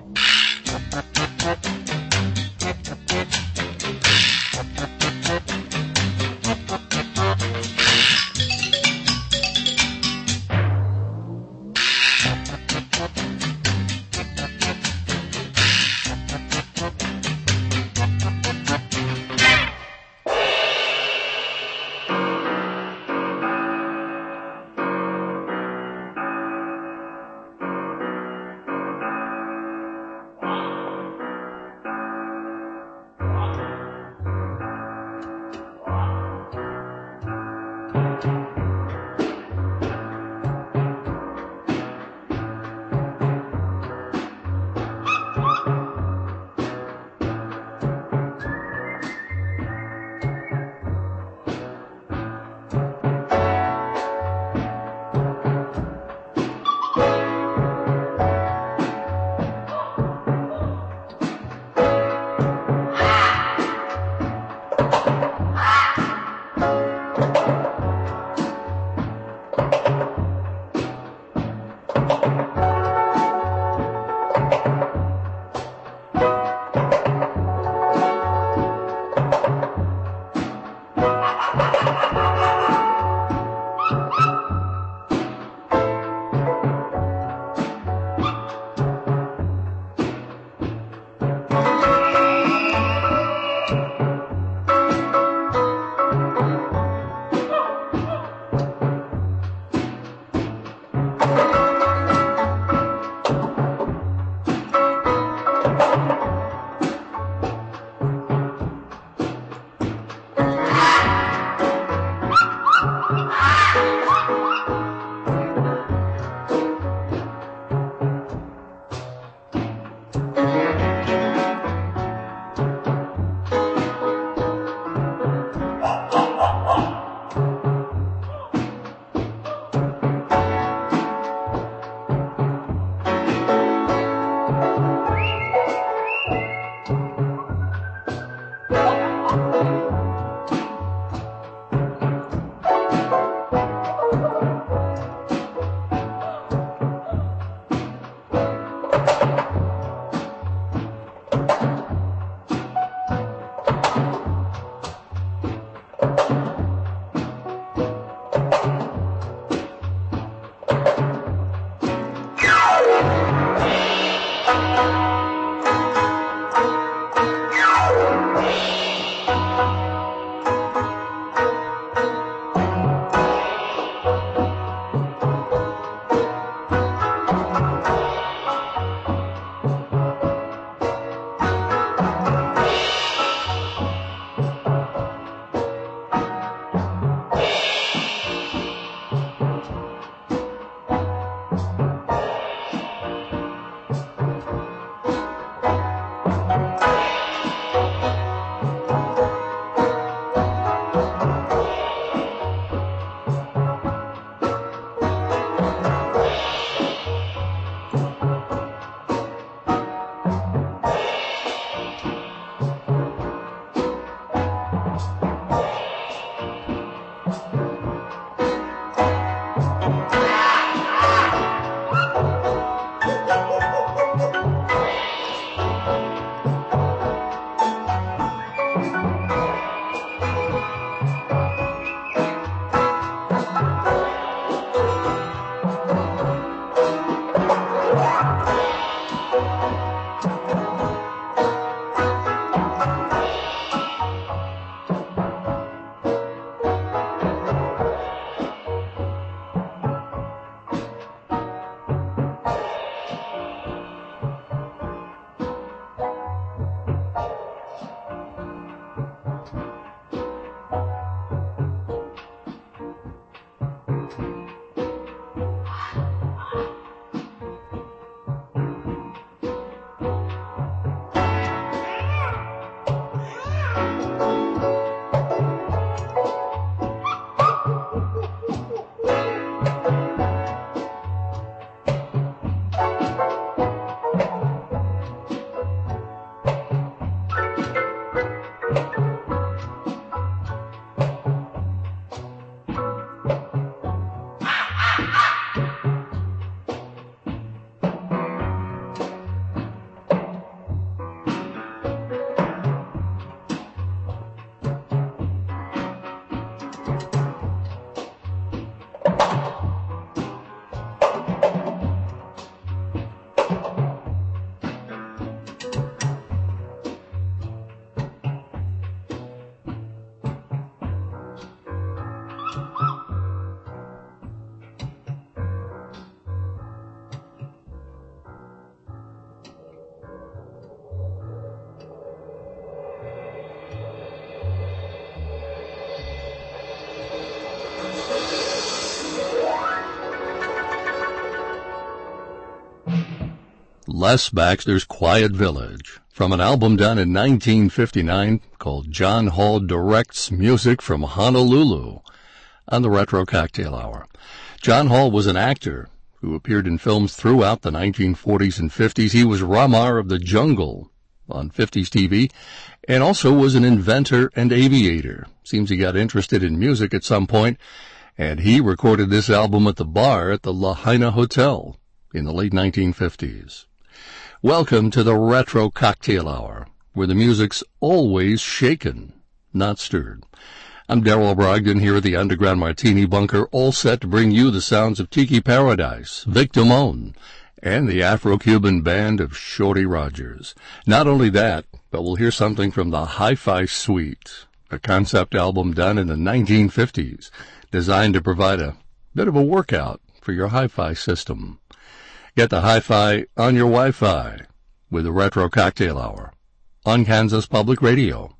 Les Baxter's Quiet Village, from an album done in 1959 called John Hall Directs Music from Honolulu, on the Retro Cocktail Hour. John Hall was an actor who appeared in films throughout the 1940s and 50s. He was Ramar of the Jungle on 50s TV, and also was an inventor and aviator. Seems he got interested in music at some point, and he recorded this album at the bar at the Lahaina Hotel in the late 1950s. Welcome to the Retro Cocktail Hour, where the music's always shaken, not stirred. I'm Darrell Brogdon here at the Underground Martini Bunker, all set to bring you the sounds of Tiki Paradise, Vic Damone, and the Afro-Cuban band of Shorty Rogers. Not only that, but we'll hear something from the Hi-Fi Suite, a concept album done in the 1950s, designed to provide a bit of a workout for your hi-fi system. Get the hi-fi on your Wi-Fi with the Retro Cocktail Hour on Kansas Public Radio.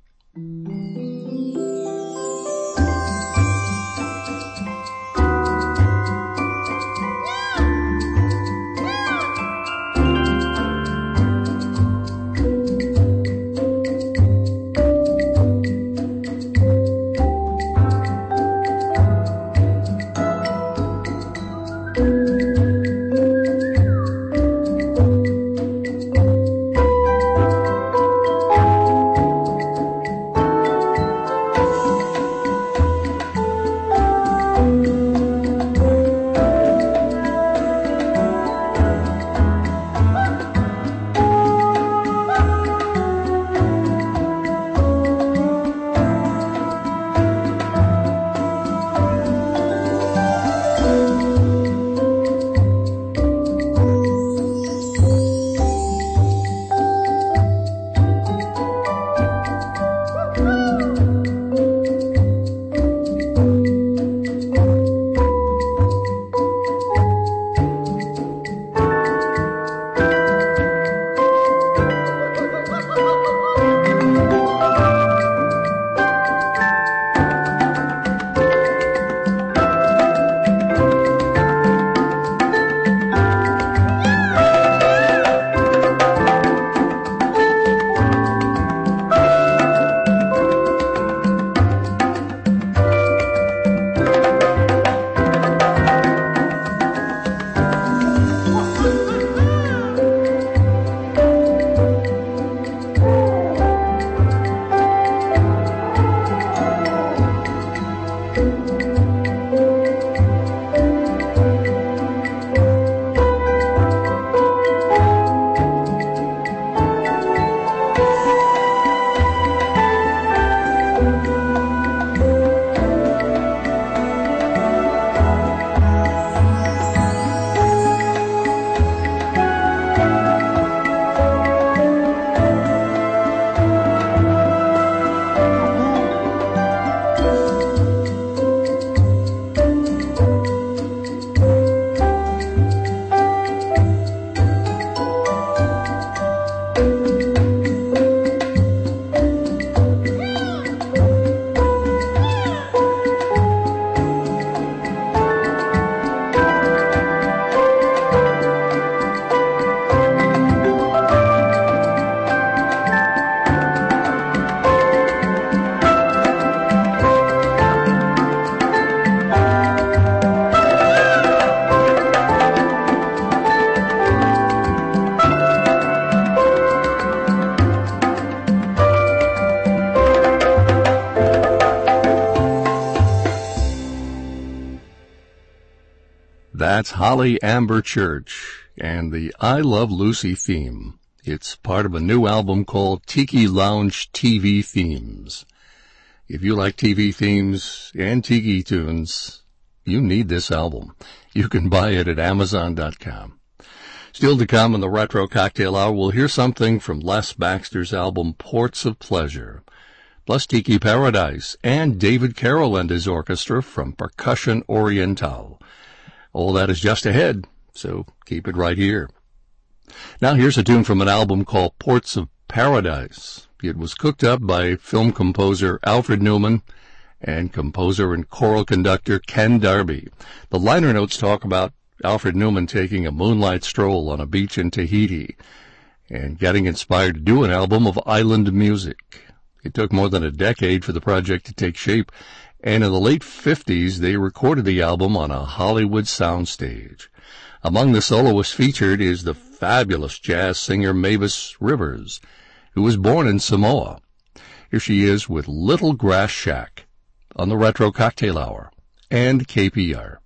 That's Holly Amber Church and the I Love Lucy theme. It's part of a new album called Tiki Lounge TV Themes. If you like TV themes and tiki tunes, you need this album. You can buy it at Amazon.com. Still to come in the Retro Cocktail Hour, we'll hear something from Les Baxter's album Ports of Pleasure, plus Tiki Paradise and David Carroll and his orchestra from Percussion Oriental. All that is just ahead, so keep it right here. Now here's a tune from an album called Ports of Paradise. It was cooked up by film composer Alfred Newman and composer and choral conductor Ken Darby. The liner notes talk about Alfred Newman taking a moonlight stroll on a beach in Tahiti and getting inspired to do an album of island music. It took more than a decade for the project to take shape, and in the late 50s they recorded the album on a Hollywood soundstage. Among the soloists featured is the fabulous jazz singer Mavis Rivers, who was born in Samoa. Here she is with Little Grass Shack on the Retro Cocktail Hour and KPR.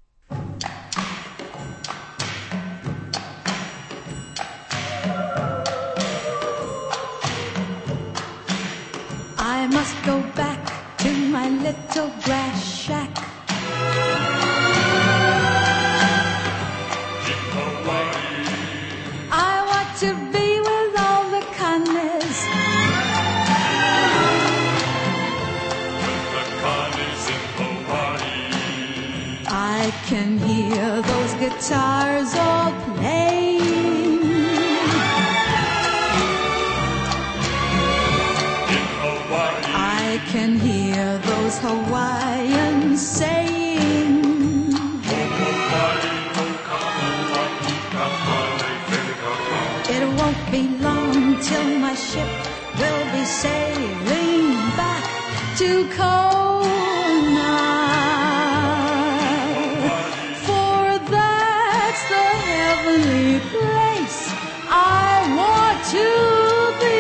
I must go back to my little grass shack. I want to be with all the connies. The connies in Hawaii. I can hear those guitars all playing. I can hear those Hawaiians saying, it won't be long till my ship will be sailing back to Kona, for that's the heavenly place I want to be.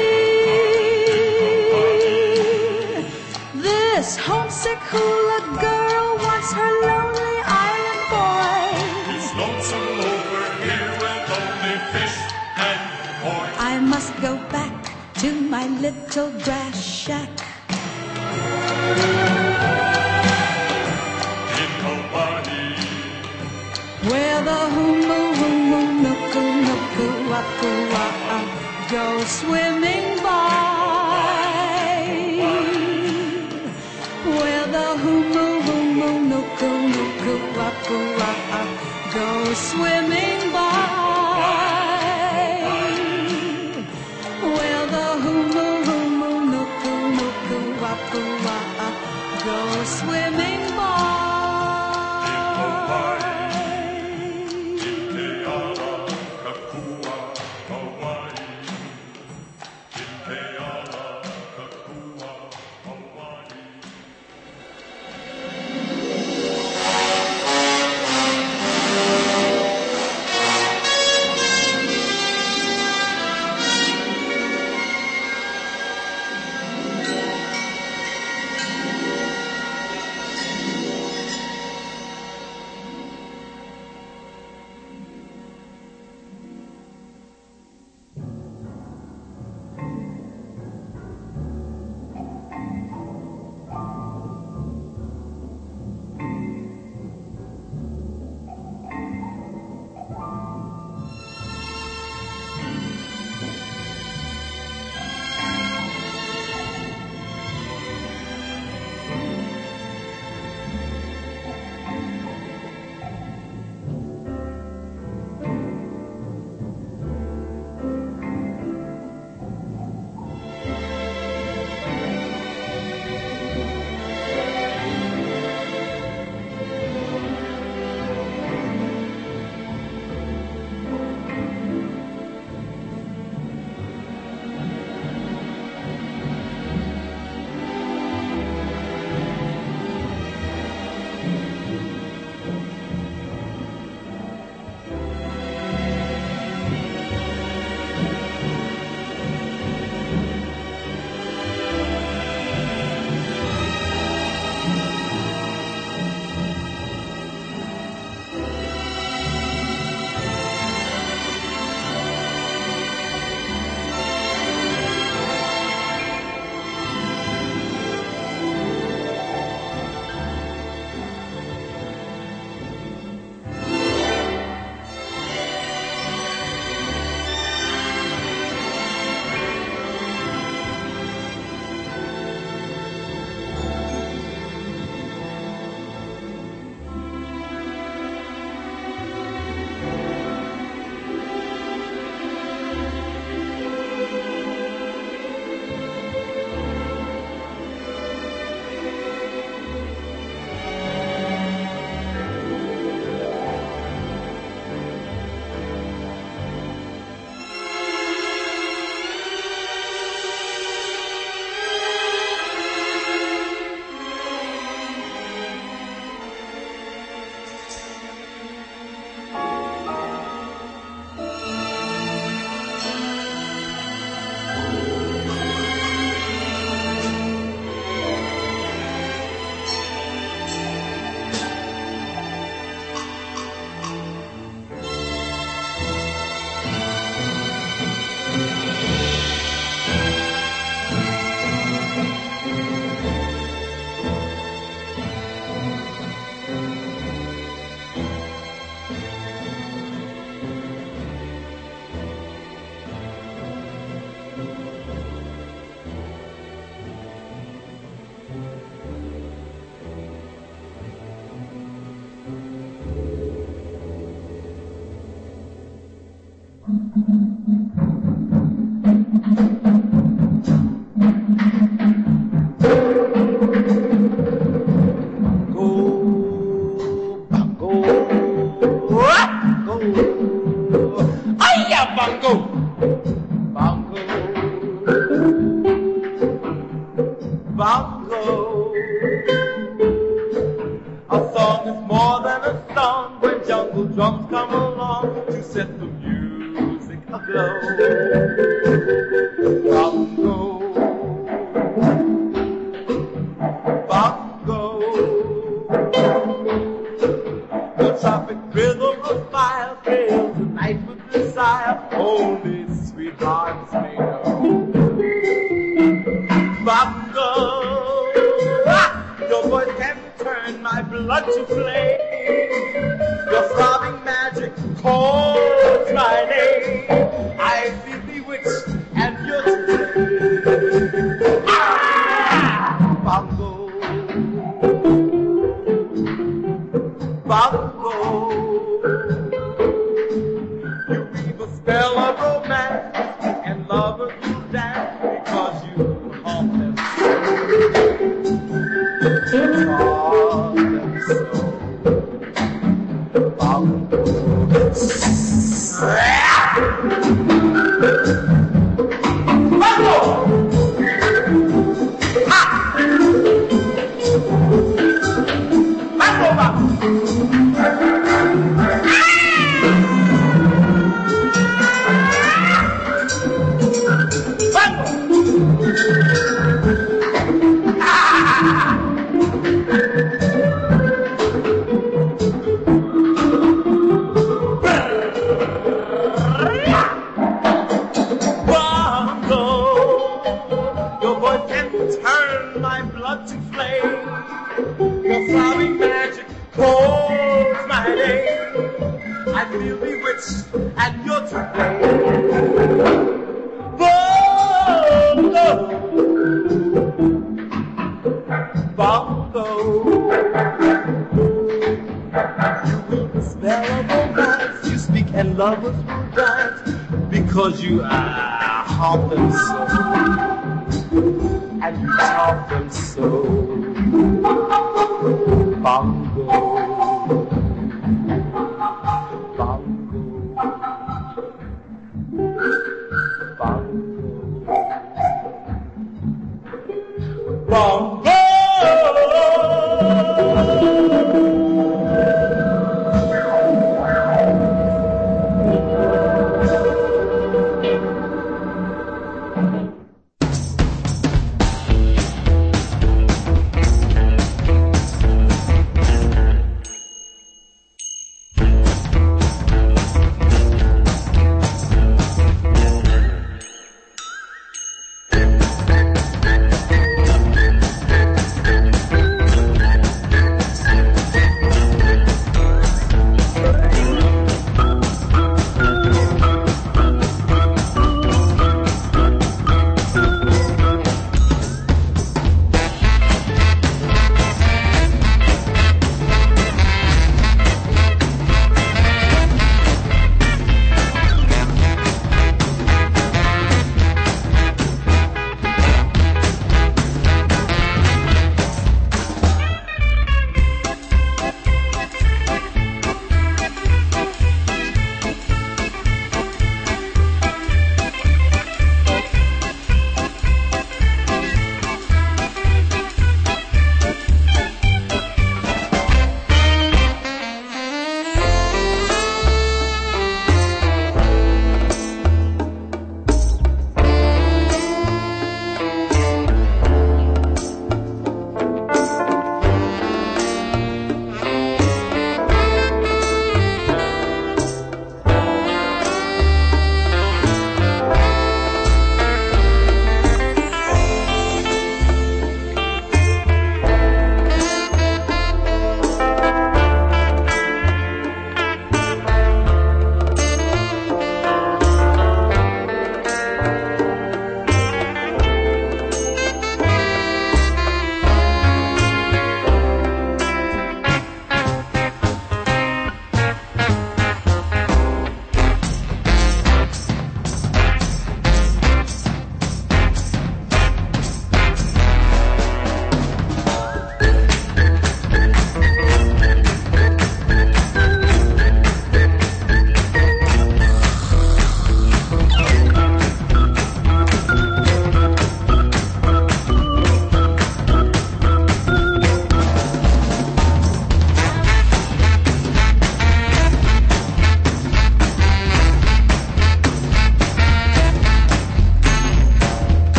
This homesick hula girl wants her lonely island boy. He's lonesome over here with only fish and koi. I must go back to my little grass shack. In Hawaii, where the humu humu nuku nuku wapu wa'a go swimming by. Where the humu humu nuku nuku wapu wa'a go swimming by. Where the humu humu nuku nuku wapu wa'a go swimming by.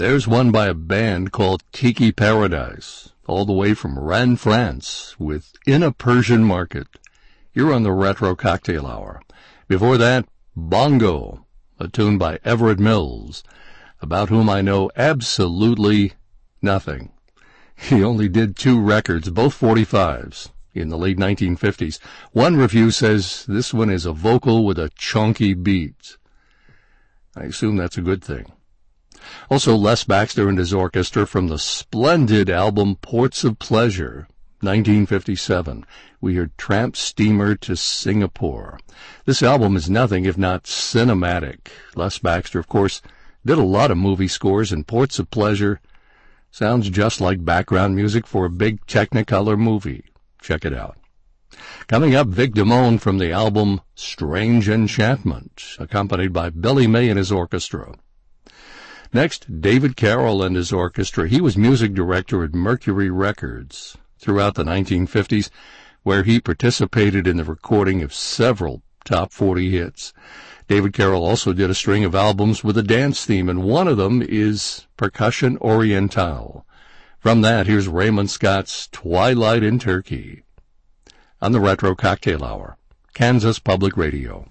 There's one by a band called Tiki Paradise, all the way from Rennes, France, with In a Persian Market. You're on the Retro Cocktail Hour. Before that, Bongo, a tune by Everett Mills, about whom I know absolutely nothing. He only did 2 records, both 45s, in the late 1950s. One review says this one is a vocal with a chunky beat. I assume that's a good thing. Also, Les Baxter and his orchestra from the splendid album Ports of Pleasure, 1957. We heard Tramp Steamer to Singapore. This album is nothing if not cinematic. Les Baxter, of course, did a lot of movie scores, and Ports of Pleasure sounds just like background music for a big Technicolor movie. Check it out. Coming up, Vic Damone from the album Strange Enchantment, accompanied by Billy May and his orchestra. Next, David Carroll and his orchestra. He was music director at Mercury Records throughout the 1950s, where he participated in the recording of several top 40 hits. David Carroll also did a string of albums with a dance theme, and one of them is Percussion Oriental. From that, here's Raymond Scott's Twilight in Turkey on the Retro Cocktail Hour, Kansas Public Radio.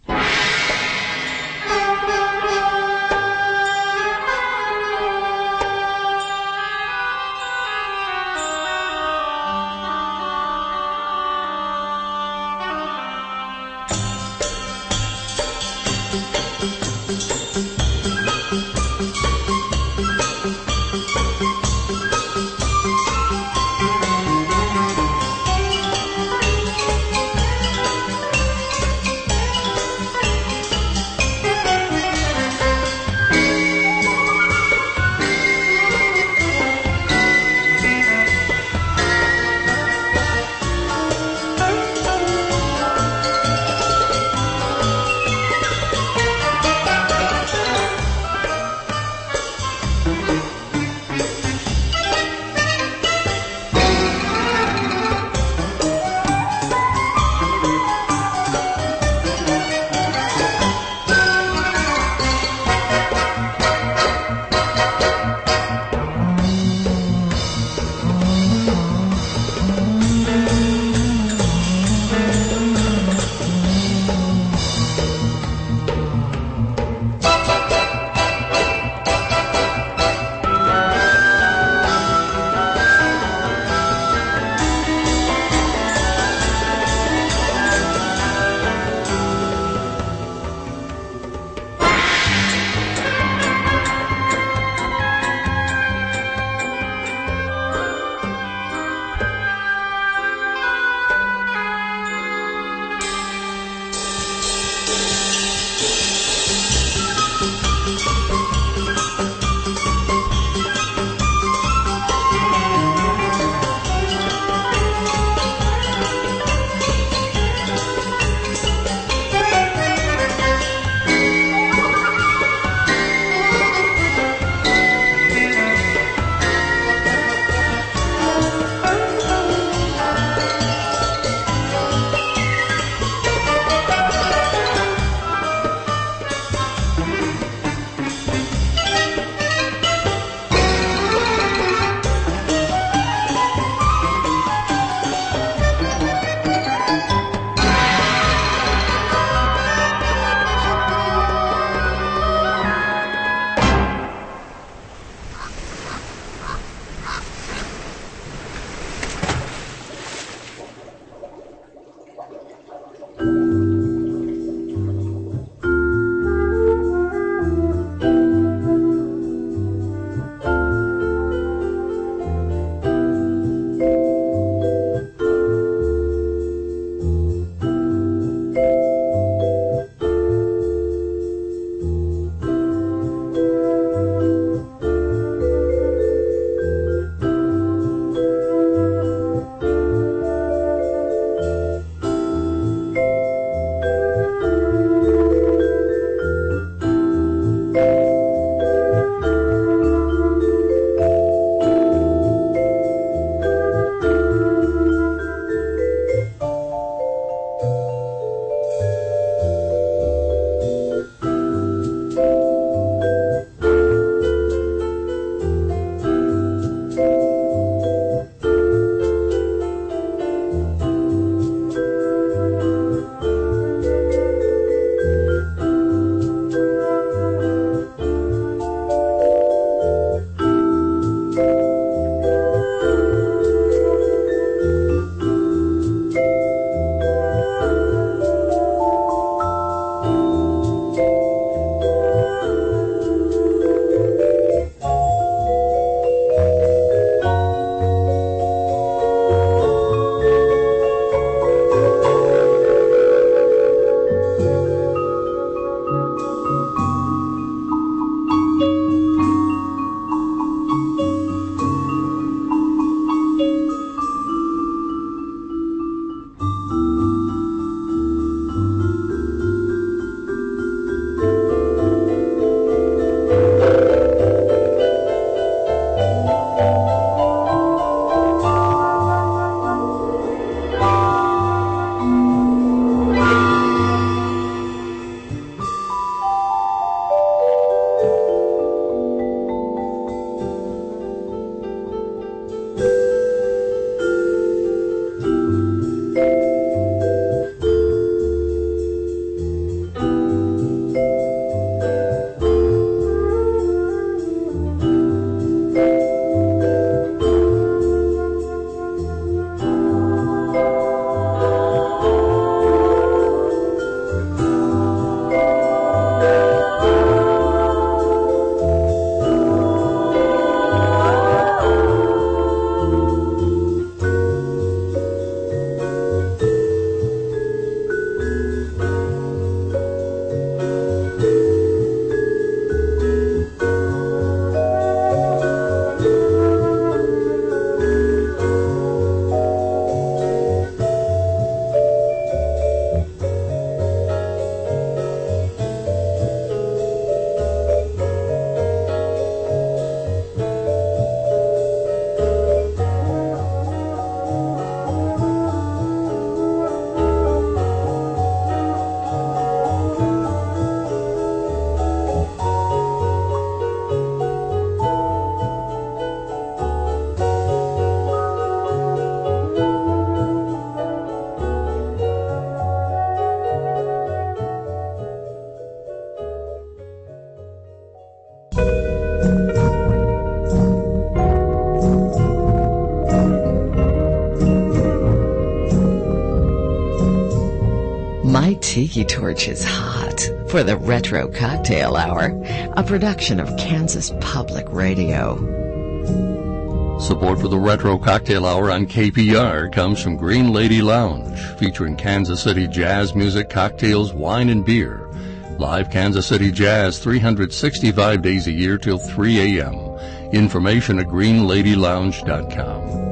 My Tiki Torch is hot for the Retro Cocktail Hour, a production of Kansas Public Radio. Support for the Retro Cocktail Hour on KPR comes from Green Lady Lounge, featuring Kansas City jazz music, cocktails, wine, and beer. Live Kansas City jazz 365 days a year till 3 a.m. Information at greenladylounge.com.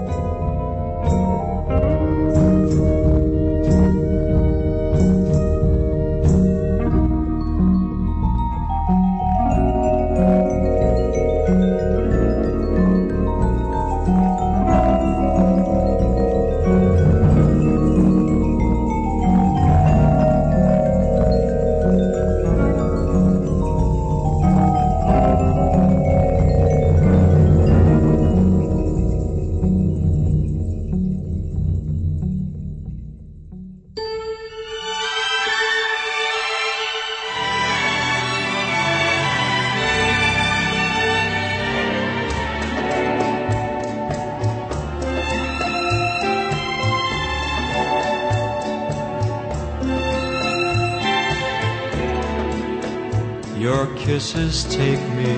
Your kisses take me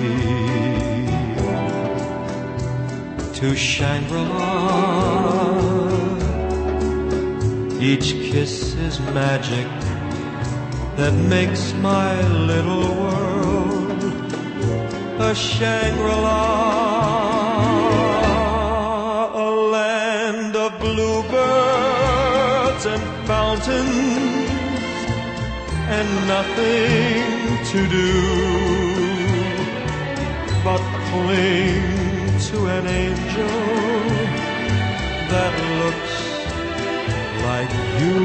to Shangri-La. Each kiss is magic that makes my little world a Shangri-La. A land of bluebirds and fountains and nothing to do but cling to an angel that looks like you.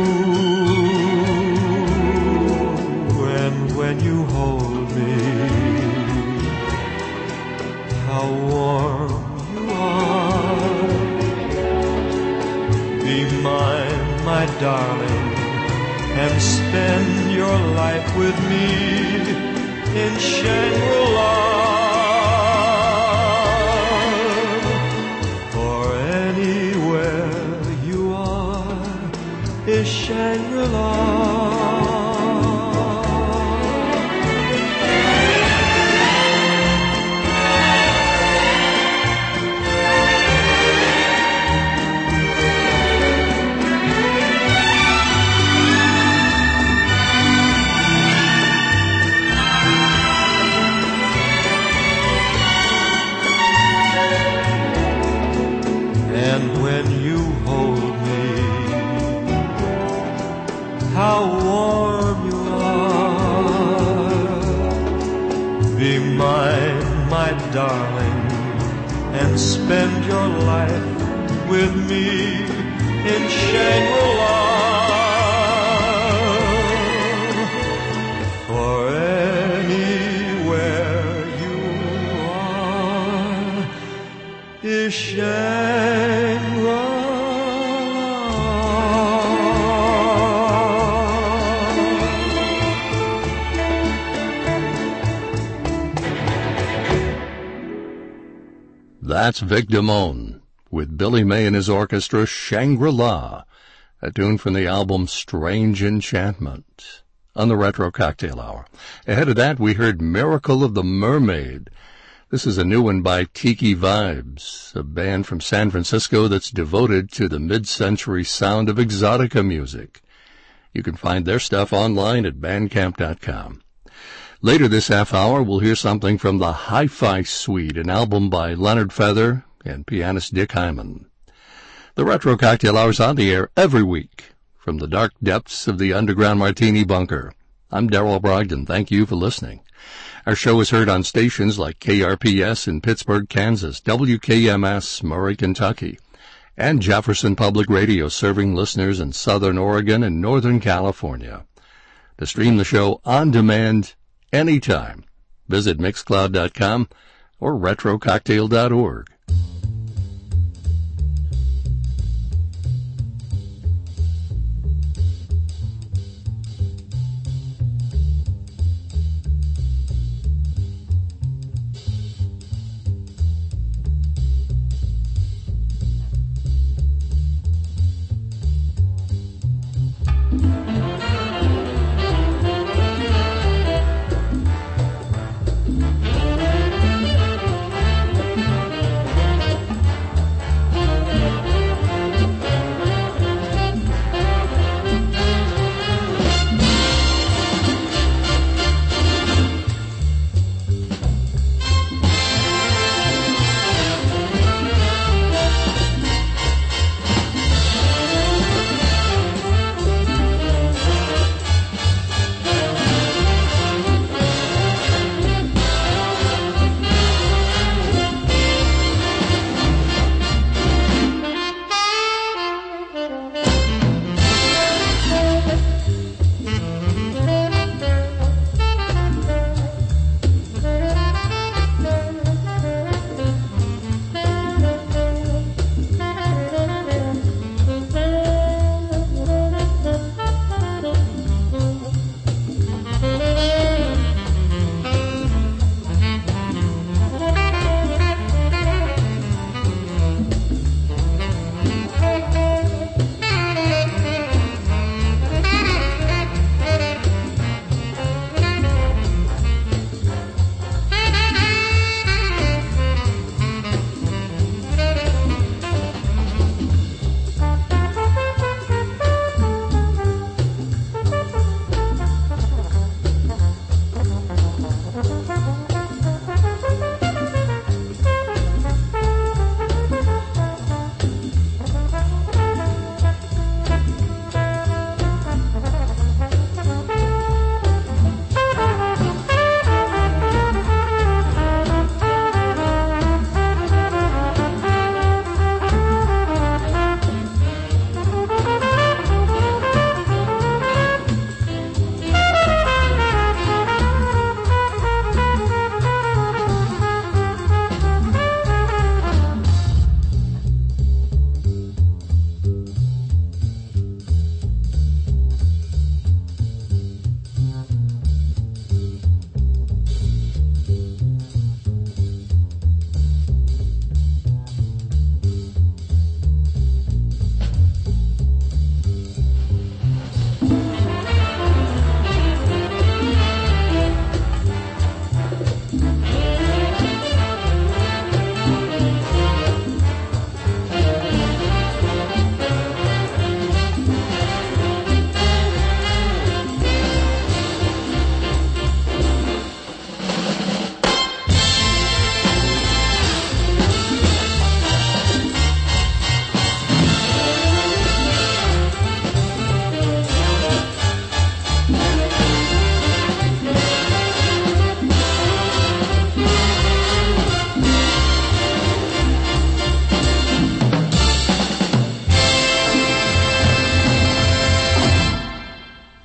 And when you hold me, how warm you are. Be mine, my darling, and spend your life with me in Shangri-La. For anywhere you are is Shangri-La. And when you hold me, how warm you are. Be mine, my darling, and spend your life with me in Shangri-La. For anywhere you are is Shangri-La. That's Vic Damone with Billy May and his orchestra, Shangri-La, a tune from the album Strange Enchantment, on the Retro Cocktail Hour. Ahead of that, we heard Miracle of the Mermaid. This is a new one by Tiki Vibes, a band from San Francisco that's devoted to the mid-century sound of exotica music. You can find their stuff online at bandcamp.com. Later this half hour, we'll hear something from the Hi-Fi Suite, an album by Leonard Feather and pianist Dick Hyman. The Retro Cocktail Hour's on the air every week from the dark depths of the underground martini bunker. I'm Darrell Brogdon. Thank you for listening. Our show is heard on stations like KRPS in Pittsburgh, Kansas, WKMS, Murray, Kentucky, and Jefferson Public Radio, serving listeners in Southern Oregon and Northern California. To stream the show on demand anytime, visit Mixcloud.com or RetroCocktail.org.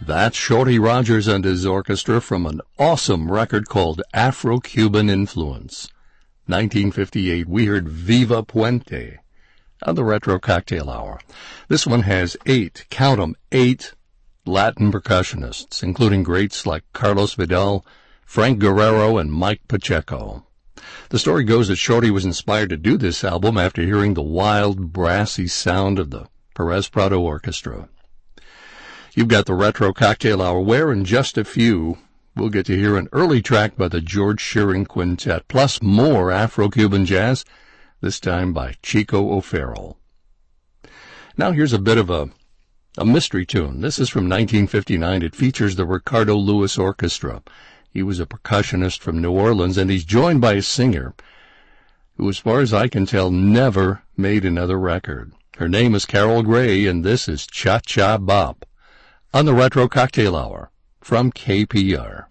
That's Shorty Rogers and his orchestra from an awesome record called Afro-Cuban Influence. 1958, we heard Viva Puente on the Retro Cocktail Hour. This one has 8, count 'em, 8 Latin percussionists, including greats like Carlos Vidal, Frank Guerrero, and Mike Pacheco. The story goes that Shorty was inspired to do this album after hearing the wild, brassy sound of the Perez Prado Orchestra. You've got the Retro Cocktail Hour, where in just a few we'll get to hear an early track by the George Shearing Quintet, plus more Afro-Cuban jazz, this time by Chico O'Farrell. Now here's a bit of a mystery tune. This is from 1959. It features the Ricardo Lewis Orchestra. He was a percussionist from New Orleans, and he's joined by a singer who, as far as I can tell, never made another record. Her name is Carol Gray, and this is Cha-Cha Bop on the Retro Cocktail Hour from KPR.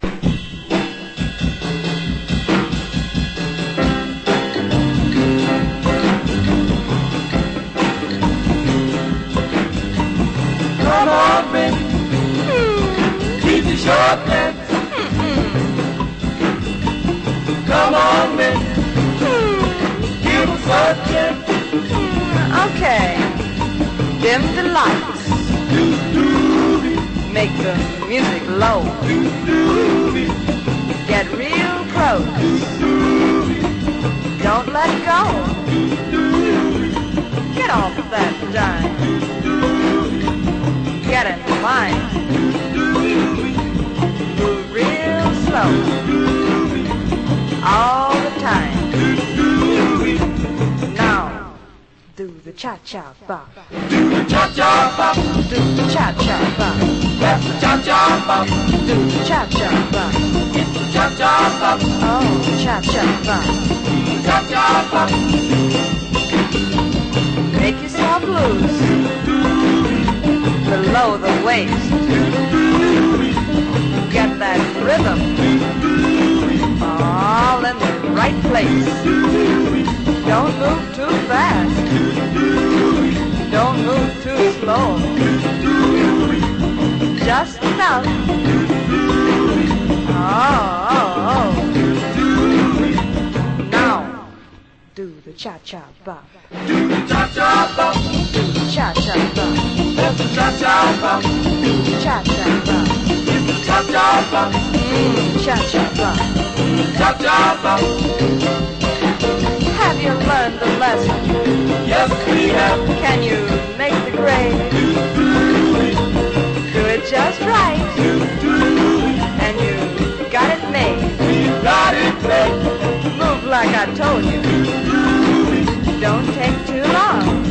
Come on, baby, keep the short length. Come on, baby, give us a chance. Okay, dim the lights. Make the music low. Get real close. Don't let go. Get off that dime. Get in line. Move real slow. All the time. Now, do the cha-cha bop. Do the cha-cha bop. Do the cha-cha bop. That's the cha-cha bop. Do the cha-cha bop. It's the cha-cha bop. Oh, cha-cha bop. The cha-cha bop. Make yourself loose. Below the waist. Get that rhythm. All in the right place. Don't move too fast. Don't move too slow. Just enough. Oh. Now, do the cha-cha bop. Do the cha-cha bop. Do the cha-cha bop. That's the cha-cha bop. Do the cha-cha bop. It's the cha-cha bop. Cha-cha bop. Cha-cha bop. Have you learned the lesson? Yes, we have. Can you make the grade? Do it just right. And you got it made. We got it made. Move like I told you. Don't take too long.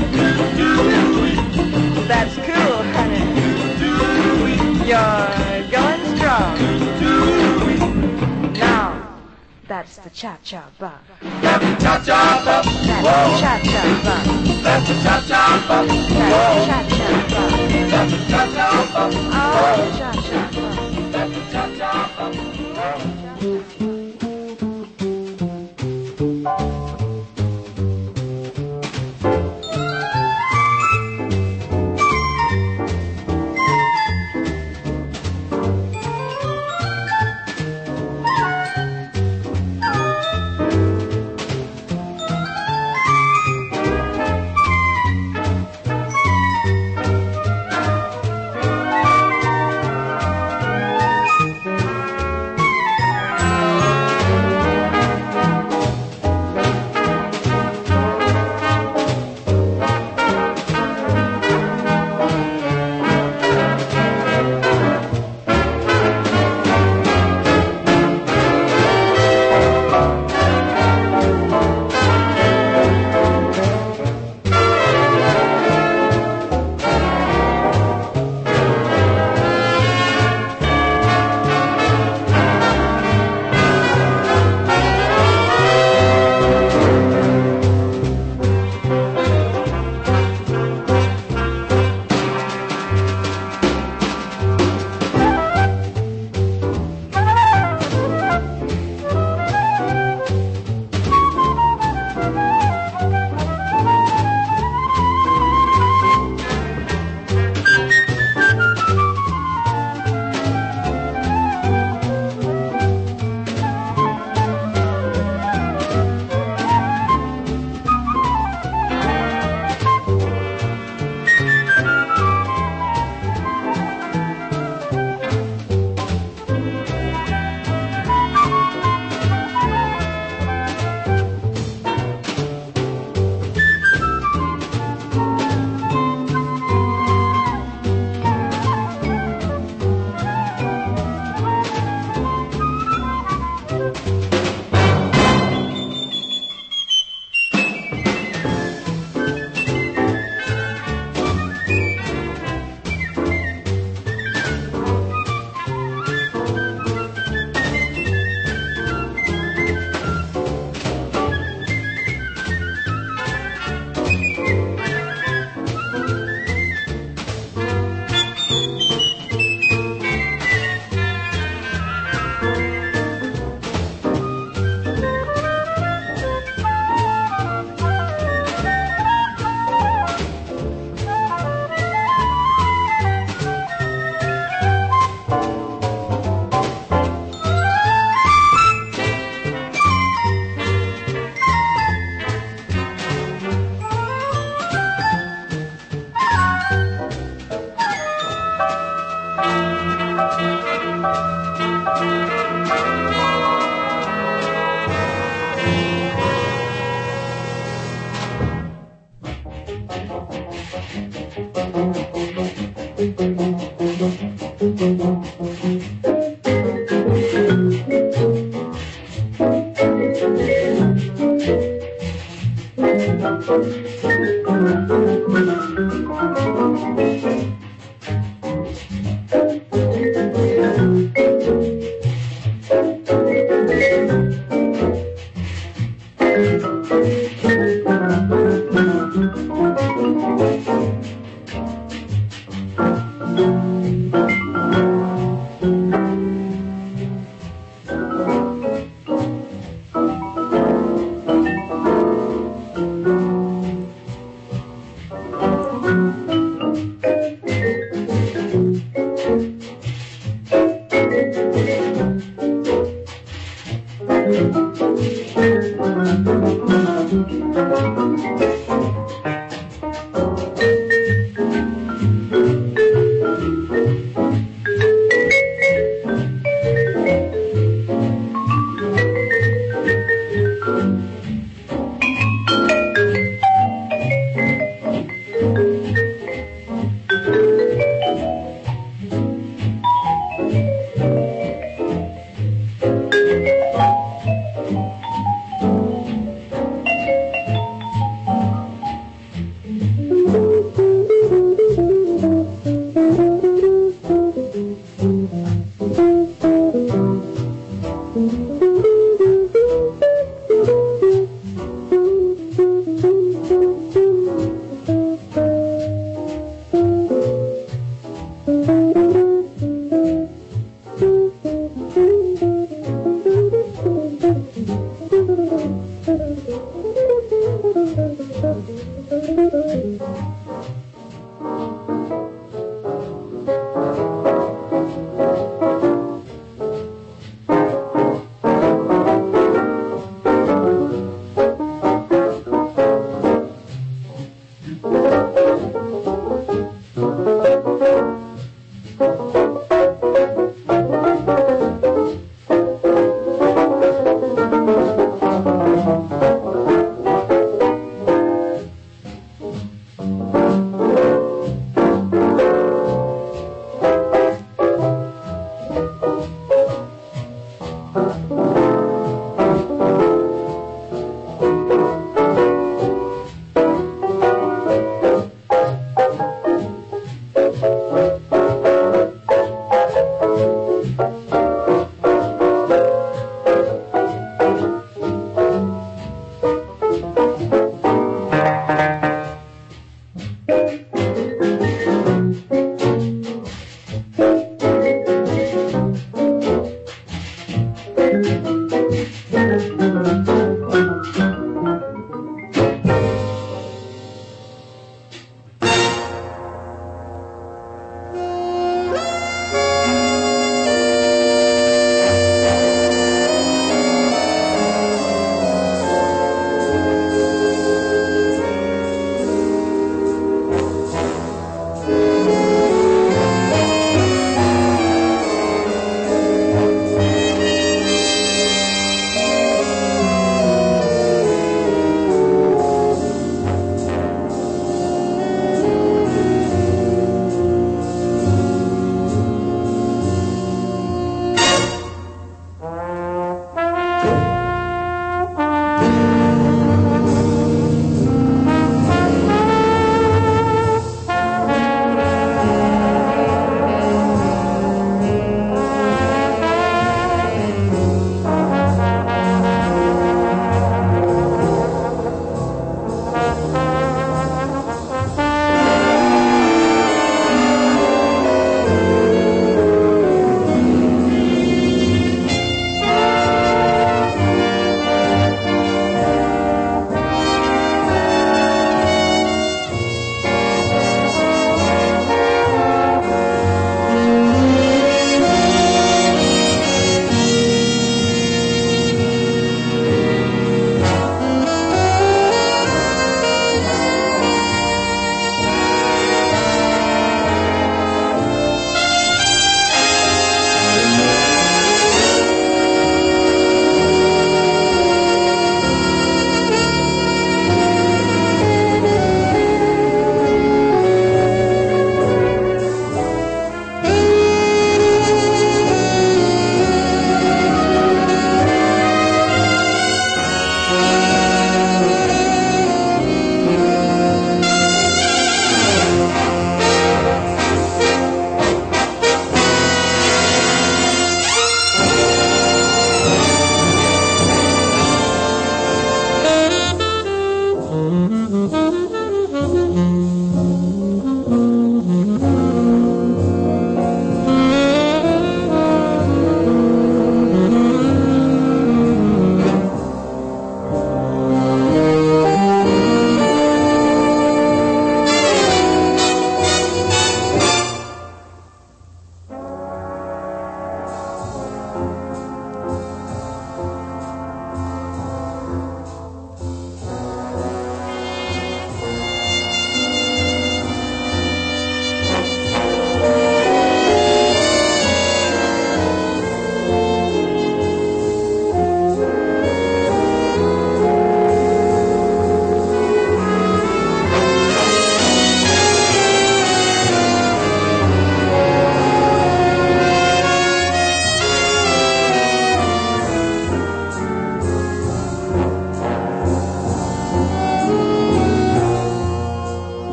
That's cool, honey. You're going strong. Now, that's the cha-cha bop. That's the cha-cha bop. That's the cha-cha bop. That's the cha-cha bop. That's the cha-cha bop. That's the cha-cha bop. Oh, cha-cha bop. That's the cha-cha bop.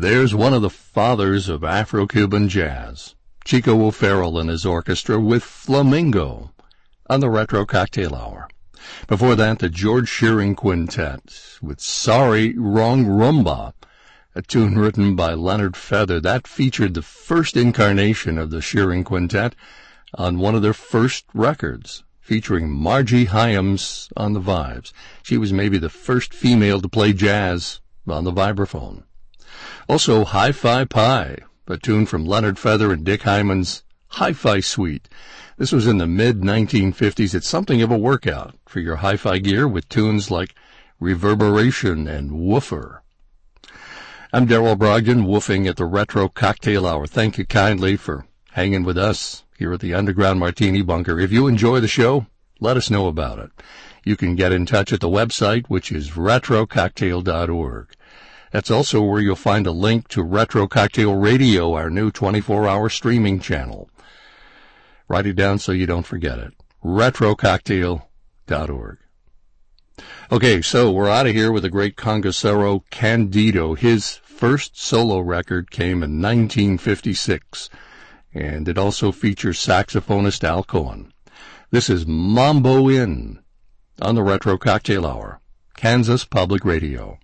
There's one of the fathers of Afro-Cuban jazz, Chico O'Farrell and his orchestra with Flamingo on the Retro Cocktail Hour. Before that, the George Shearing Quintet with Sorry, Wrong Rumba, a tune written by Leonard Feather. That featured the first incarnation of the Shearing Quintet on one of their first records, featuring Margie Hyams on the vibes. She was maybe the first female to play jazz on the vibraphone. Also, Hi-Fi Pie, a tune from Leonard Feather and Dick Hyman's Hi-Fi Suite. This was in the mid-1950s. It's something of a workout for your hi-fi gear with tunes like Reverberation and Woofer. I'm Darrell Brogdon, woofing at the Retro Cocktail Hour. Thank you kindly for hanging with us here at the Underground Martini Bunker. If you enjoy the show, let us know about it. You can get in touch at the website, which is retrococktail.org. That's also where you'll find a link to Retro Cocktail Radio, our new 24-hour streaming channel. Write it down so you don't forget it. retrococktail.org. Okay, so we're out of here with the great congosero Candido. His first solo record came in 1956, and it also features saxophonist Al Cohen. This is Mambo Inn on the Retro Cocktail Hour, Kansas Public Radio.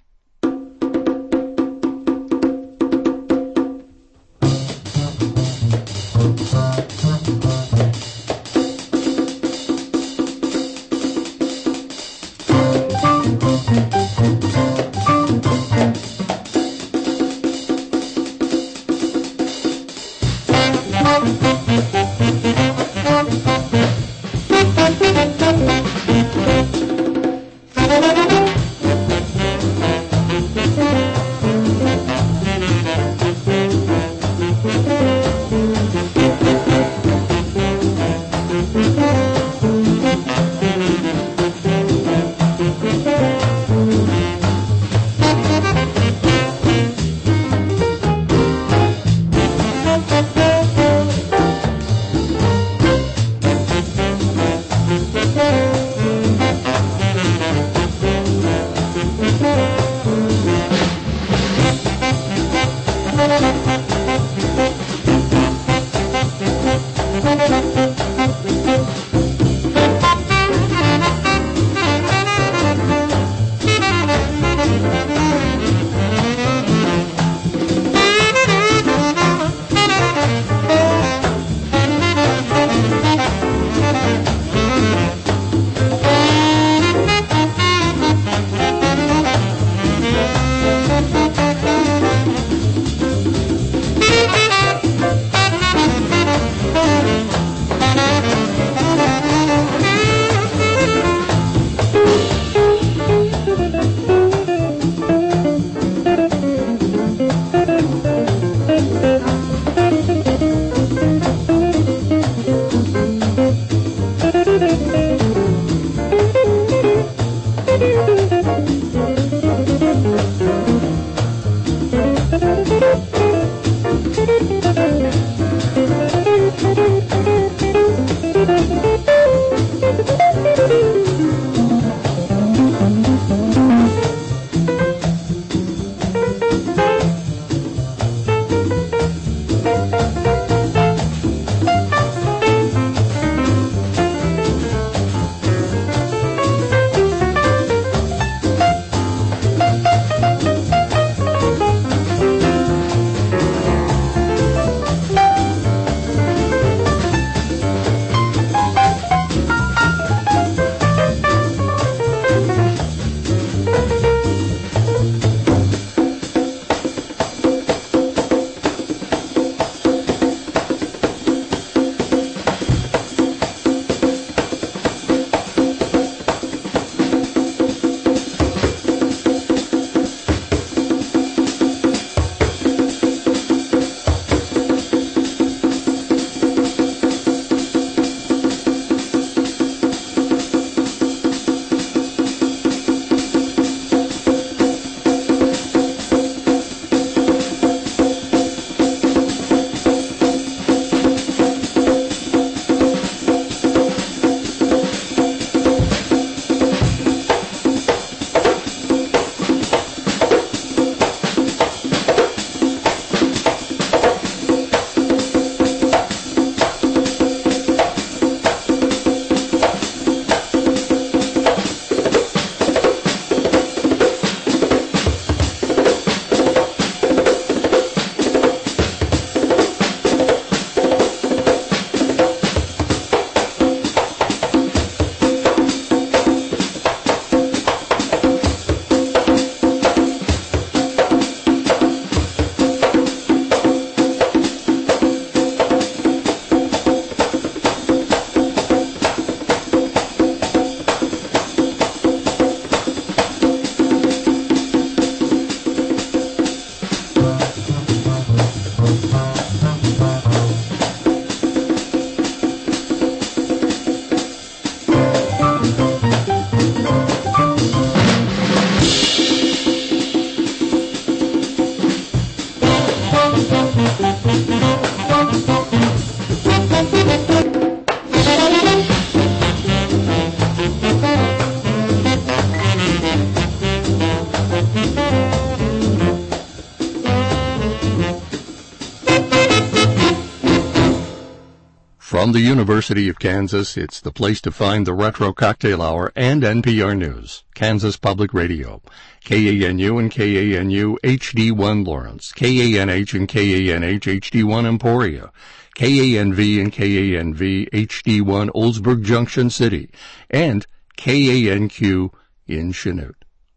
From the University of Kansas, it's the place to find the Retro Cocktail Hour and NPR News, Kansas Public Radio, KANU and KANU HD1 Lawrence, KANH and KANH HD1 Emporia, KANV and KANV HD1 Oldsburg Junction City, and KANQ in Chanute.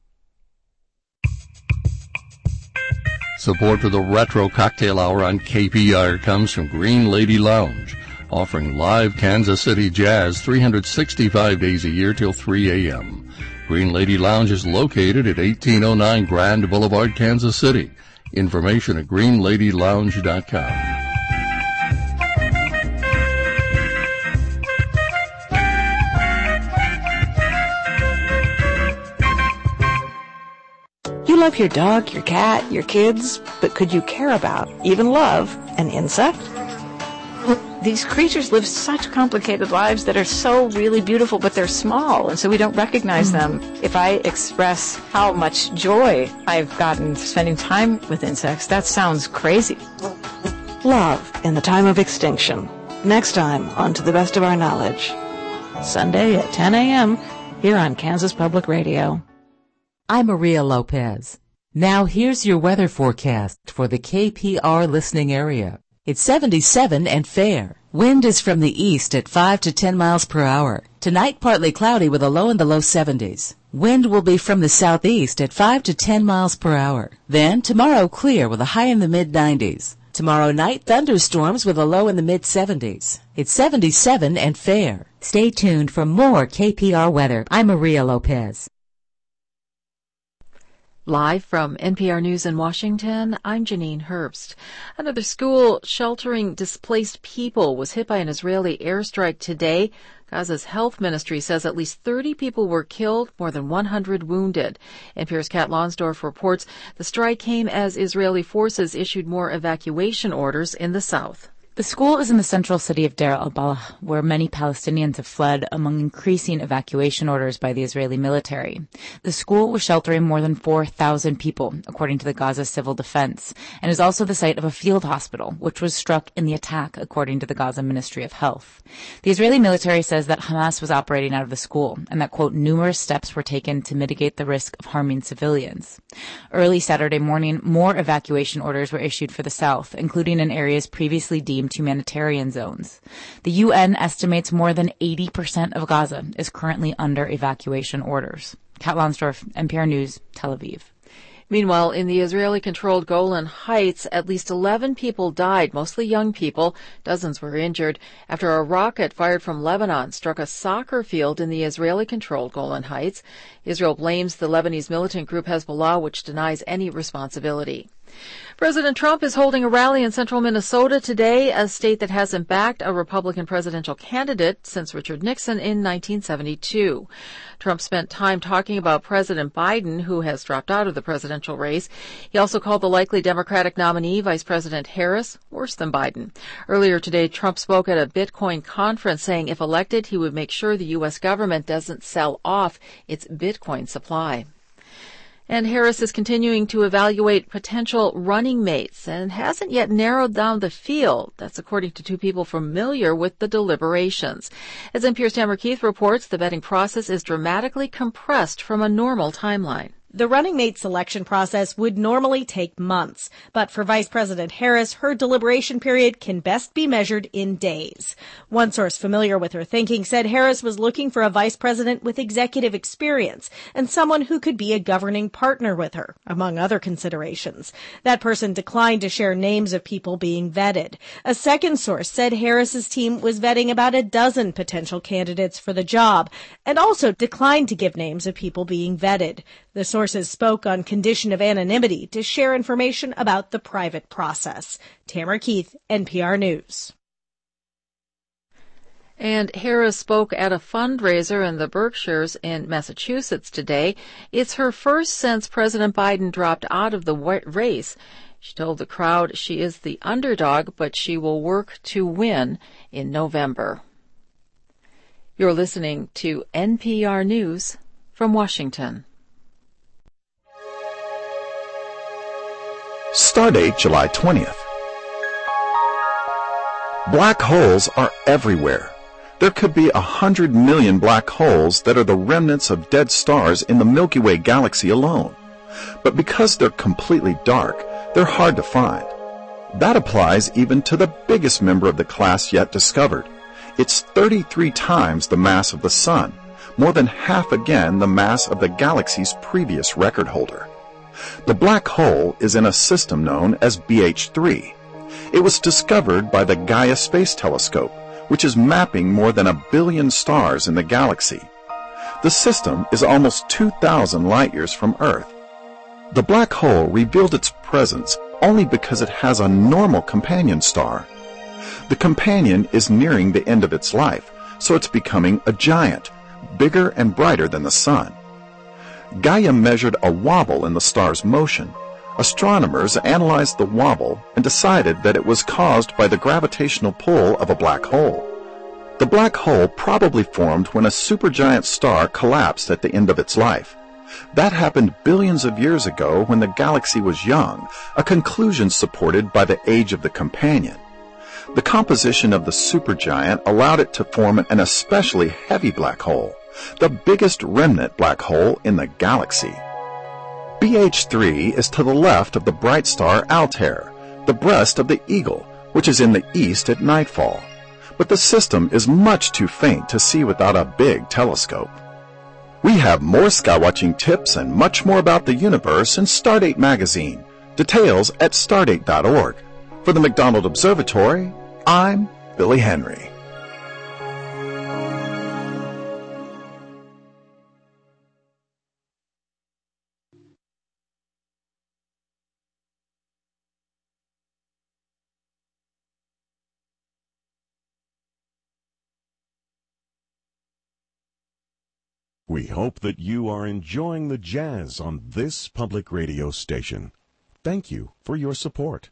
Support for the Retro Cocktail Hour on KPR comes from Green Lady Lounge, offering live Kansas City jazz 365 days a year till 3 a.m. Green Lady Lounge is located at 1809 Grand Boulevard, Kansas City. Information at greenladylounge.com. You love your dog, your cat, your kids, but could you care about, even love, an insect? These creatures live such complicated lives that are so really beautiful, but they're small, and so we don't recognize them. If I express how much joy I've gotten spending time with insects, that sounds crazy. Love in the Time of Extinction. Next time on To the Best of Our Knowledge. Sunday at 10 a.m. here on Kansas Public Radio. I'm Maria Lopez. Now here's your weather forecast for the KPR listening area. It's 77 and fair. Wind is from the east at 5 to 10 miles per hour. Tonight partly cloudy with a low in the low 70s. Wind will be from the southeast at 5 to 10 miles per hour. Then tomorrow clear with a high in the mid 90s. Tomorrow night thunderstorms with a low in the mid 70s. It's 77 and fair. Stay tuned for more KPR weather. I'm Maria Lopez. Live from NPR News in Washington, I'm Janine Herbst. Another school sheltering displaced people was hit by an Israeli airstrike today. Gaza's health ministry says at least 30 people were killed, more than 100 wounded. NPR's Kat Lonsdorf reports the strike came as Israeli forces issued more evacuation orders in the south. The school is in the central city of Deir al-Balah, where many Palestinians have fled among increasing evacuation orders by the Israeli military. The school was sheltering more than 4,000 people, according to the Gaza Civil Defense, and is also the site of a field hospital, which was struck in the attack, according to the Gaza Ministry of Health. The Israeli military says that Hamas was operating out of the school, and that, quote, numerous steps were taken to mitigate the risk of harming civilians. Early Saturday morning, more evacuation orders were issued for the south, including in areas previously deemed humanitarian zones. The UN estimates more than 80% of Gaza is currently under evacuation orders. Kat Lonsdorf, NPR News, Tel Aviv. Meanwhile, in the Israeli-controlled Golan Heights, at least 11 people died, mostly young people. Dozens were injured after a rocket fired from Lebanon struck a soccer field in the Israeli-controlled Golan Heights. Israel blames the Lebanese militant group Hezbollah, which denies any responsibility. President Trump is holding a rally in central Minnesota today, a state that hasn't backed a Republican presidential candidate since Richard Nixon in 1972. Trump spent time talking about President Biden, who has dropped out of the presidential race. He also called the likely Democratic nominee, Vice President Harris, worse than Biden. Earlier today, Trump spoke at a Bitcoin conference saying if elected, he would make sure the U.S. government doesn't sell off its Bitcoin supply. And Harris is continuing to evaluate potential running mates and hasn't yet narrowed down the field. That's according to two people familiar with the deliberations. As NPR's Tamara Keith reports, the vetting process is dramatically compressed from a normal timeline. The running mate selection process would normally take months, but for Vice President Harris, her deliberation period can best be measured in days. One source familiar with her thinking said Harris was looking for a vice president with executive experience and someone who could be a governing partner with her, among other considerations. That person declined to share names of people being vetted. A second source said Harris's team was vetting about a dozen potential candidates for the job and also declined to give names of people being vetted. The sources spoke on condition of anonymity to share information about the private process. Tamara Keith, NPR News. And Harris spoke at a fundraiser in the Berkshires in Massachusetts today. It's her first since President Biden dropped out of the race. She told the crowd she is the underdog, but she will work to win in November. You're listening to NPR News from Washington. Stardate July 20th. Black holes are everywhere. There could be 100 million black holes that are the remnants of dead stars in the Milky Way galaxy alone. But because they're completely dark, they're hard to find. That applies even to the biggest member of the class yet discovered. It's 33 times the mass of the Sun, more than half again the mass of the galaxy's previous record holder. The black hole is in a system known as BH3. It was discovered by the Gaia Space Telescope, which is mapping more than 1 billion stars in the galaxy. The system is almost 2,000 light-years from Earth. The black hole revealed its presence only because it has a normal companion star. The companion is nearing the end of its life, so it's becoming a giant, bigger and brighter than the Sun. Gaia measured a wobble in the star's motion. Astronomers analyzed the wobble and decided that it was caused by the gravitational pull of a black hole. The black hole probably formed when a supergiant star collapsed at the end of its life. That happened billions of years ago when the galaxy was young, a conclusion supported by the age of the companion. The composition of the supergiant allowed it to form an especially heavy black hole, the biggest remnant black hole in the galaxy. BH3 is to the left of the bright star Altair, the breast of the Eagle, which is in the east at nightfall. But the system is much too faint to see without a big telescope. We have more skywatching tips and much more about the universe in Stardate magazine. Details at stardate.org. For the McDonald Observatory, I'm Billy Henry. We hope that you are enjoying the jazz on this public radio station. Thank you for your support.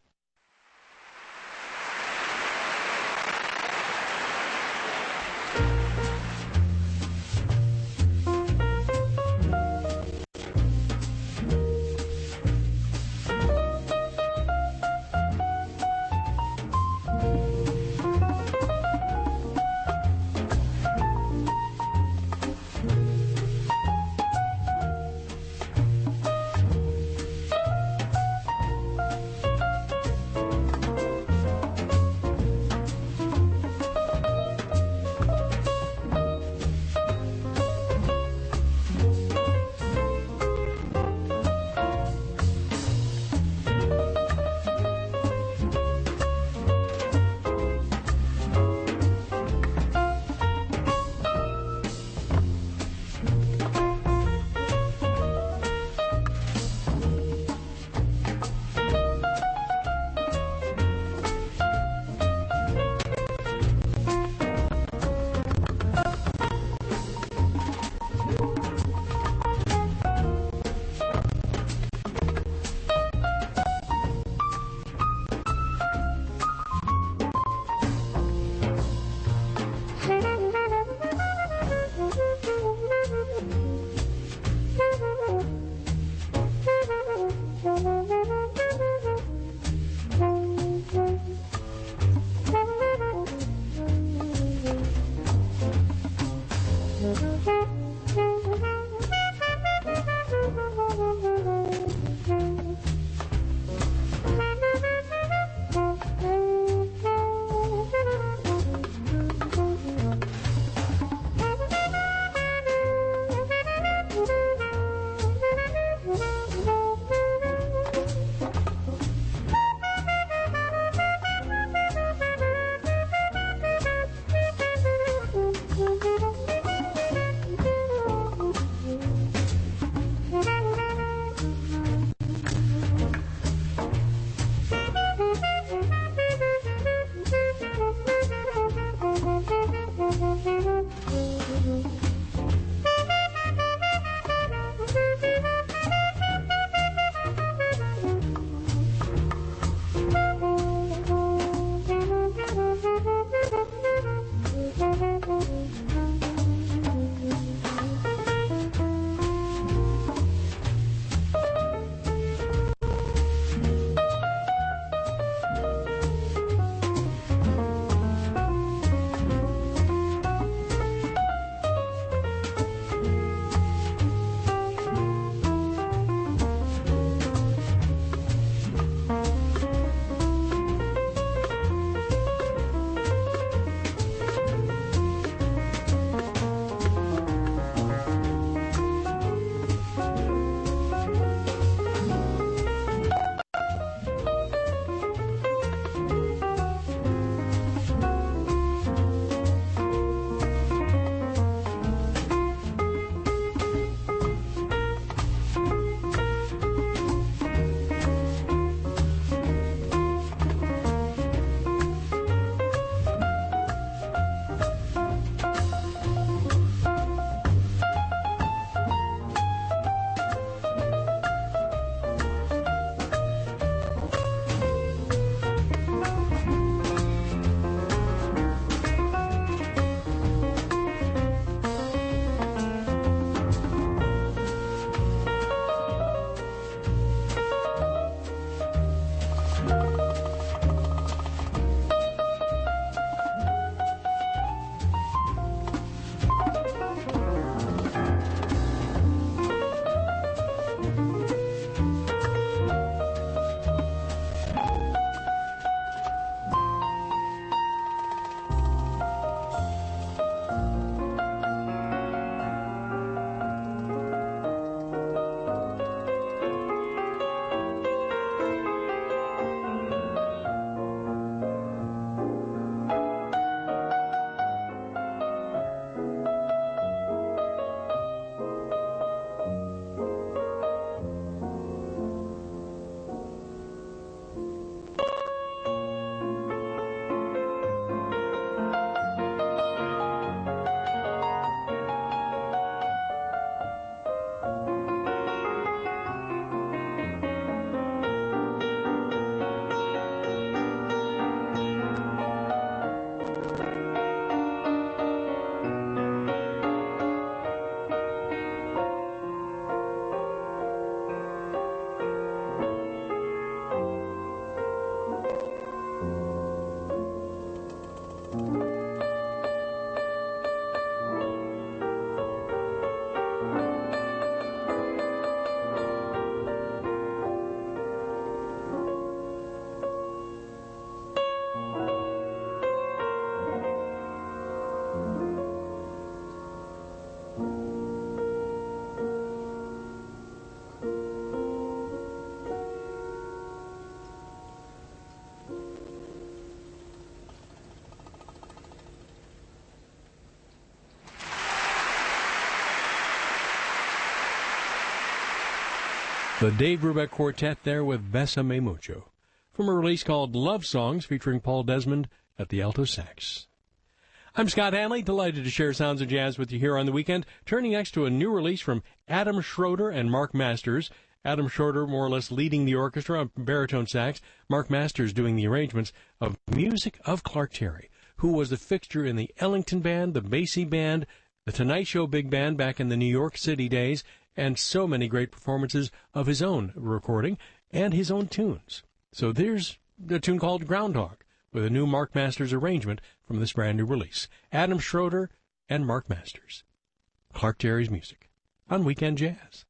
The Dave Brubeck Quartet there with Bésame Mucho, from a release called Love Songs featuring Paul Desmond at the alto sax. I'm Scott Hanley, delighted to share sounds of jazz with you here on the weekend, turning next to a new release from Adam Schroeder and Mark Masters. Adam Schroeder more or less leading the orchestra on baritone sax, Mark Masters doing the arrangements of music of Clark Terry, who was a fixture in the Ellington Band, the Basie Band, the Tonight Show Big Band back in the New York City days, and so many great performances of his own recording and his own tunes. So there's a tune called Groundhog with a new Mark Masters arrangement from this brand new release. Adam Schroeder and Mark Masters. Clark Terry's music on Weekend Jazz.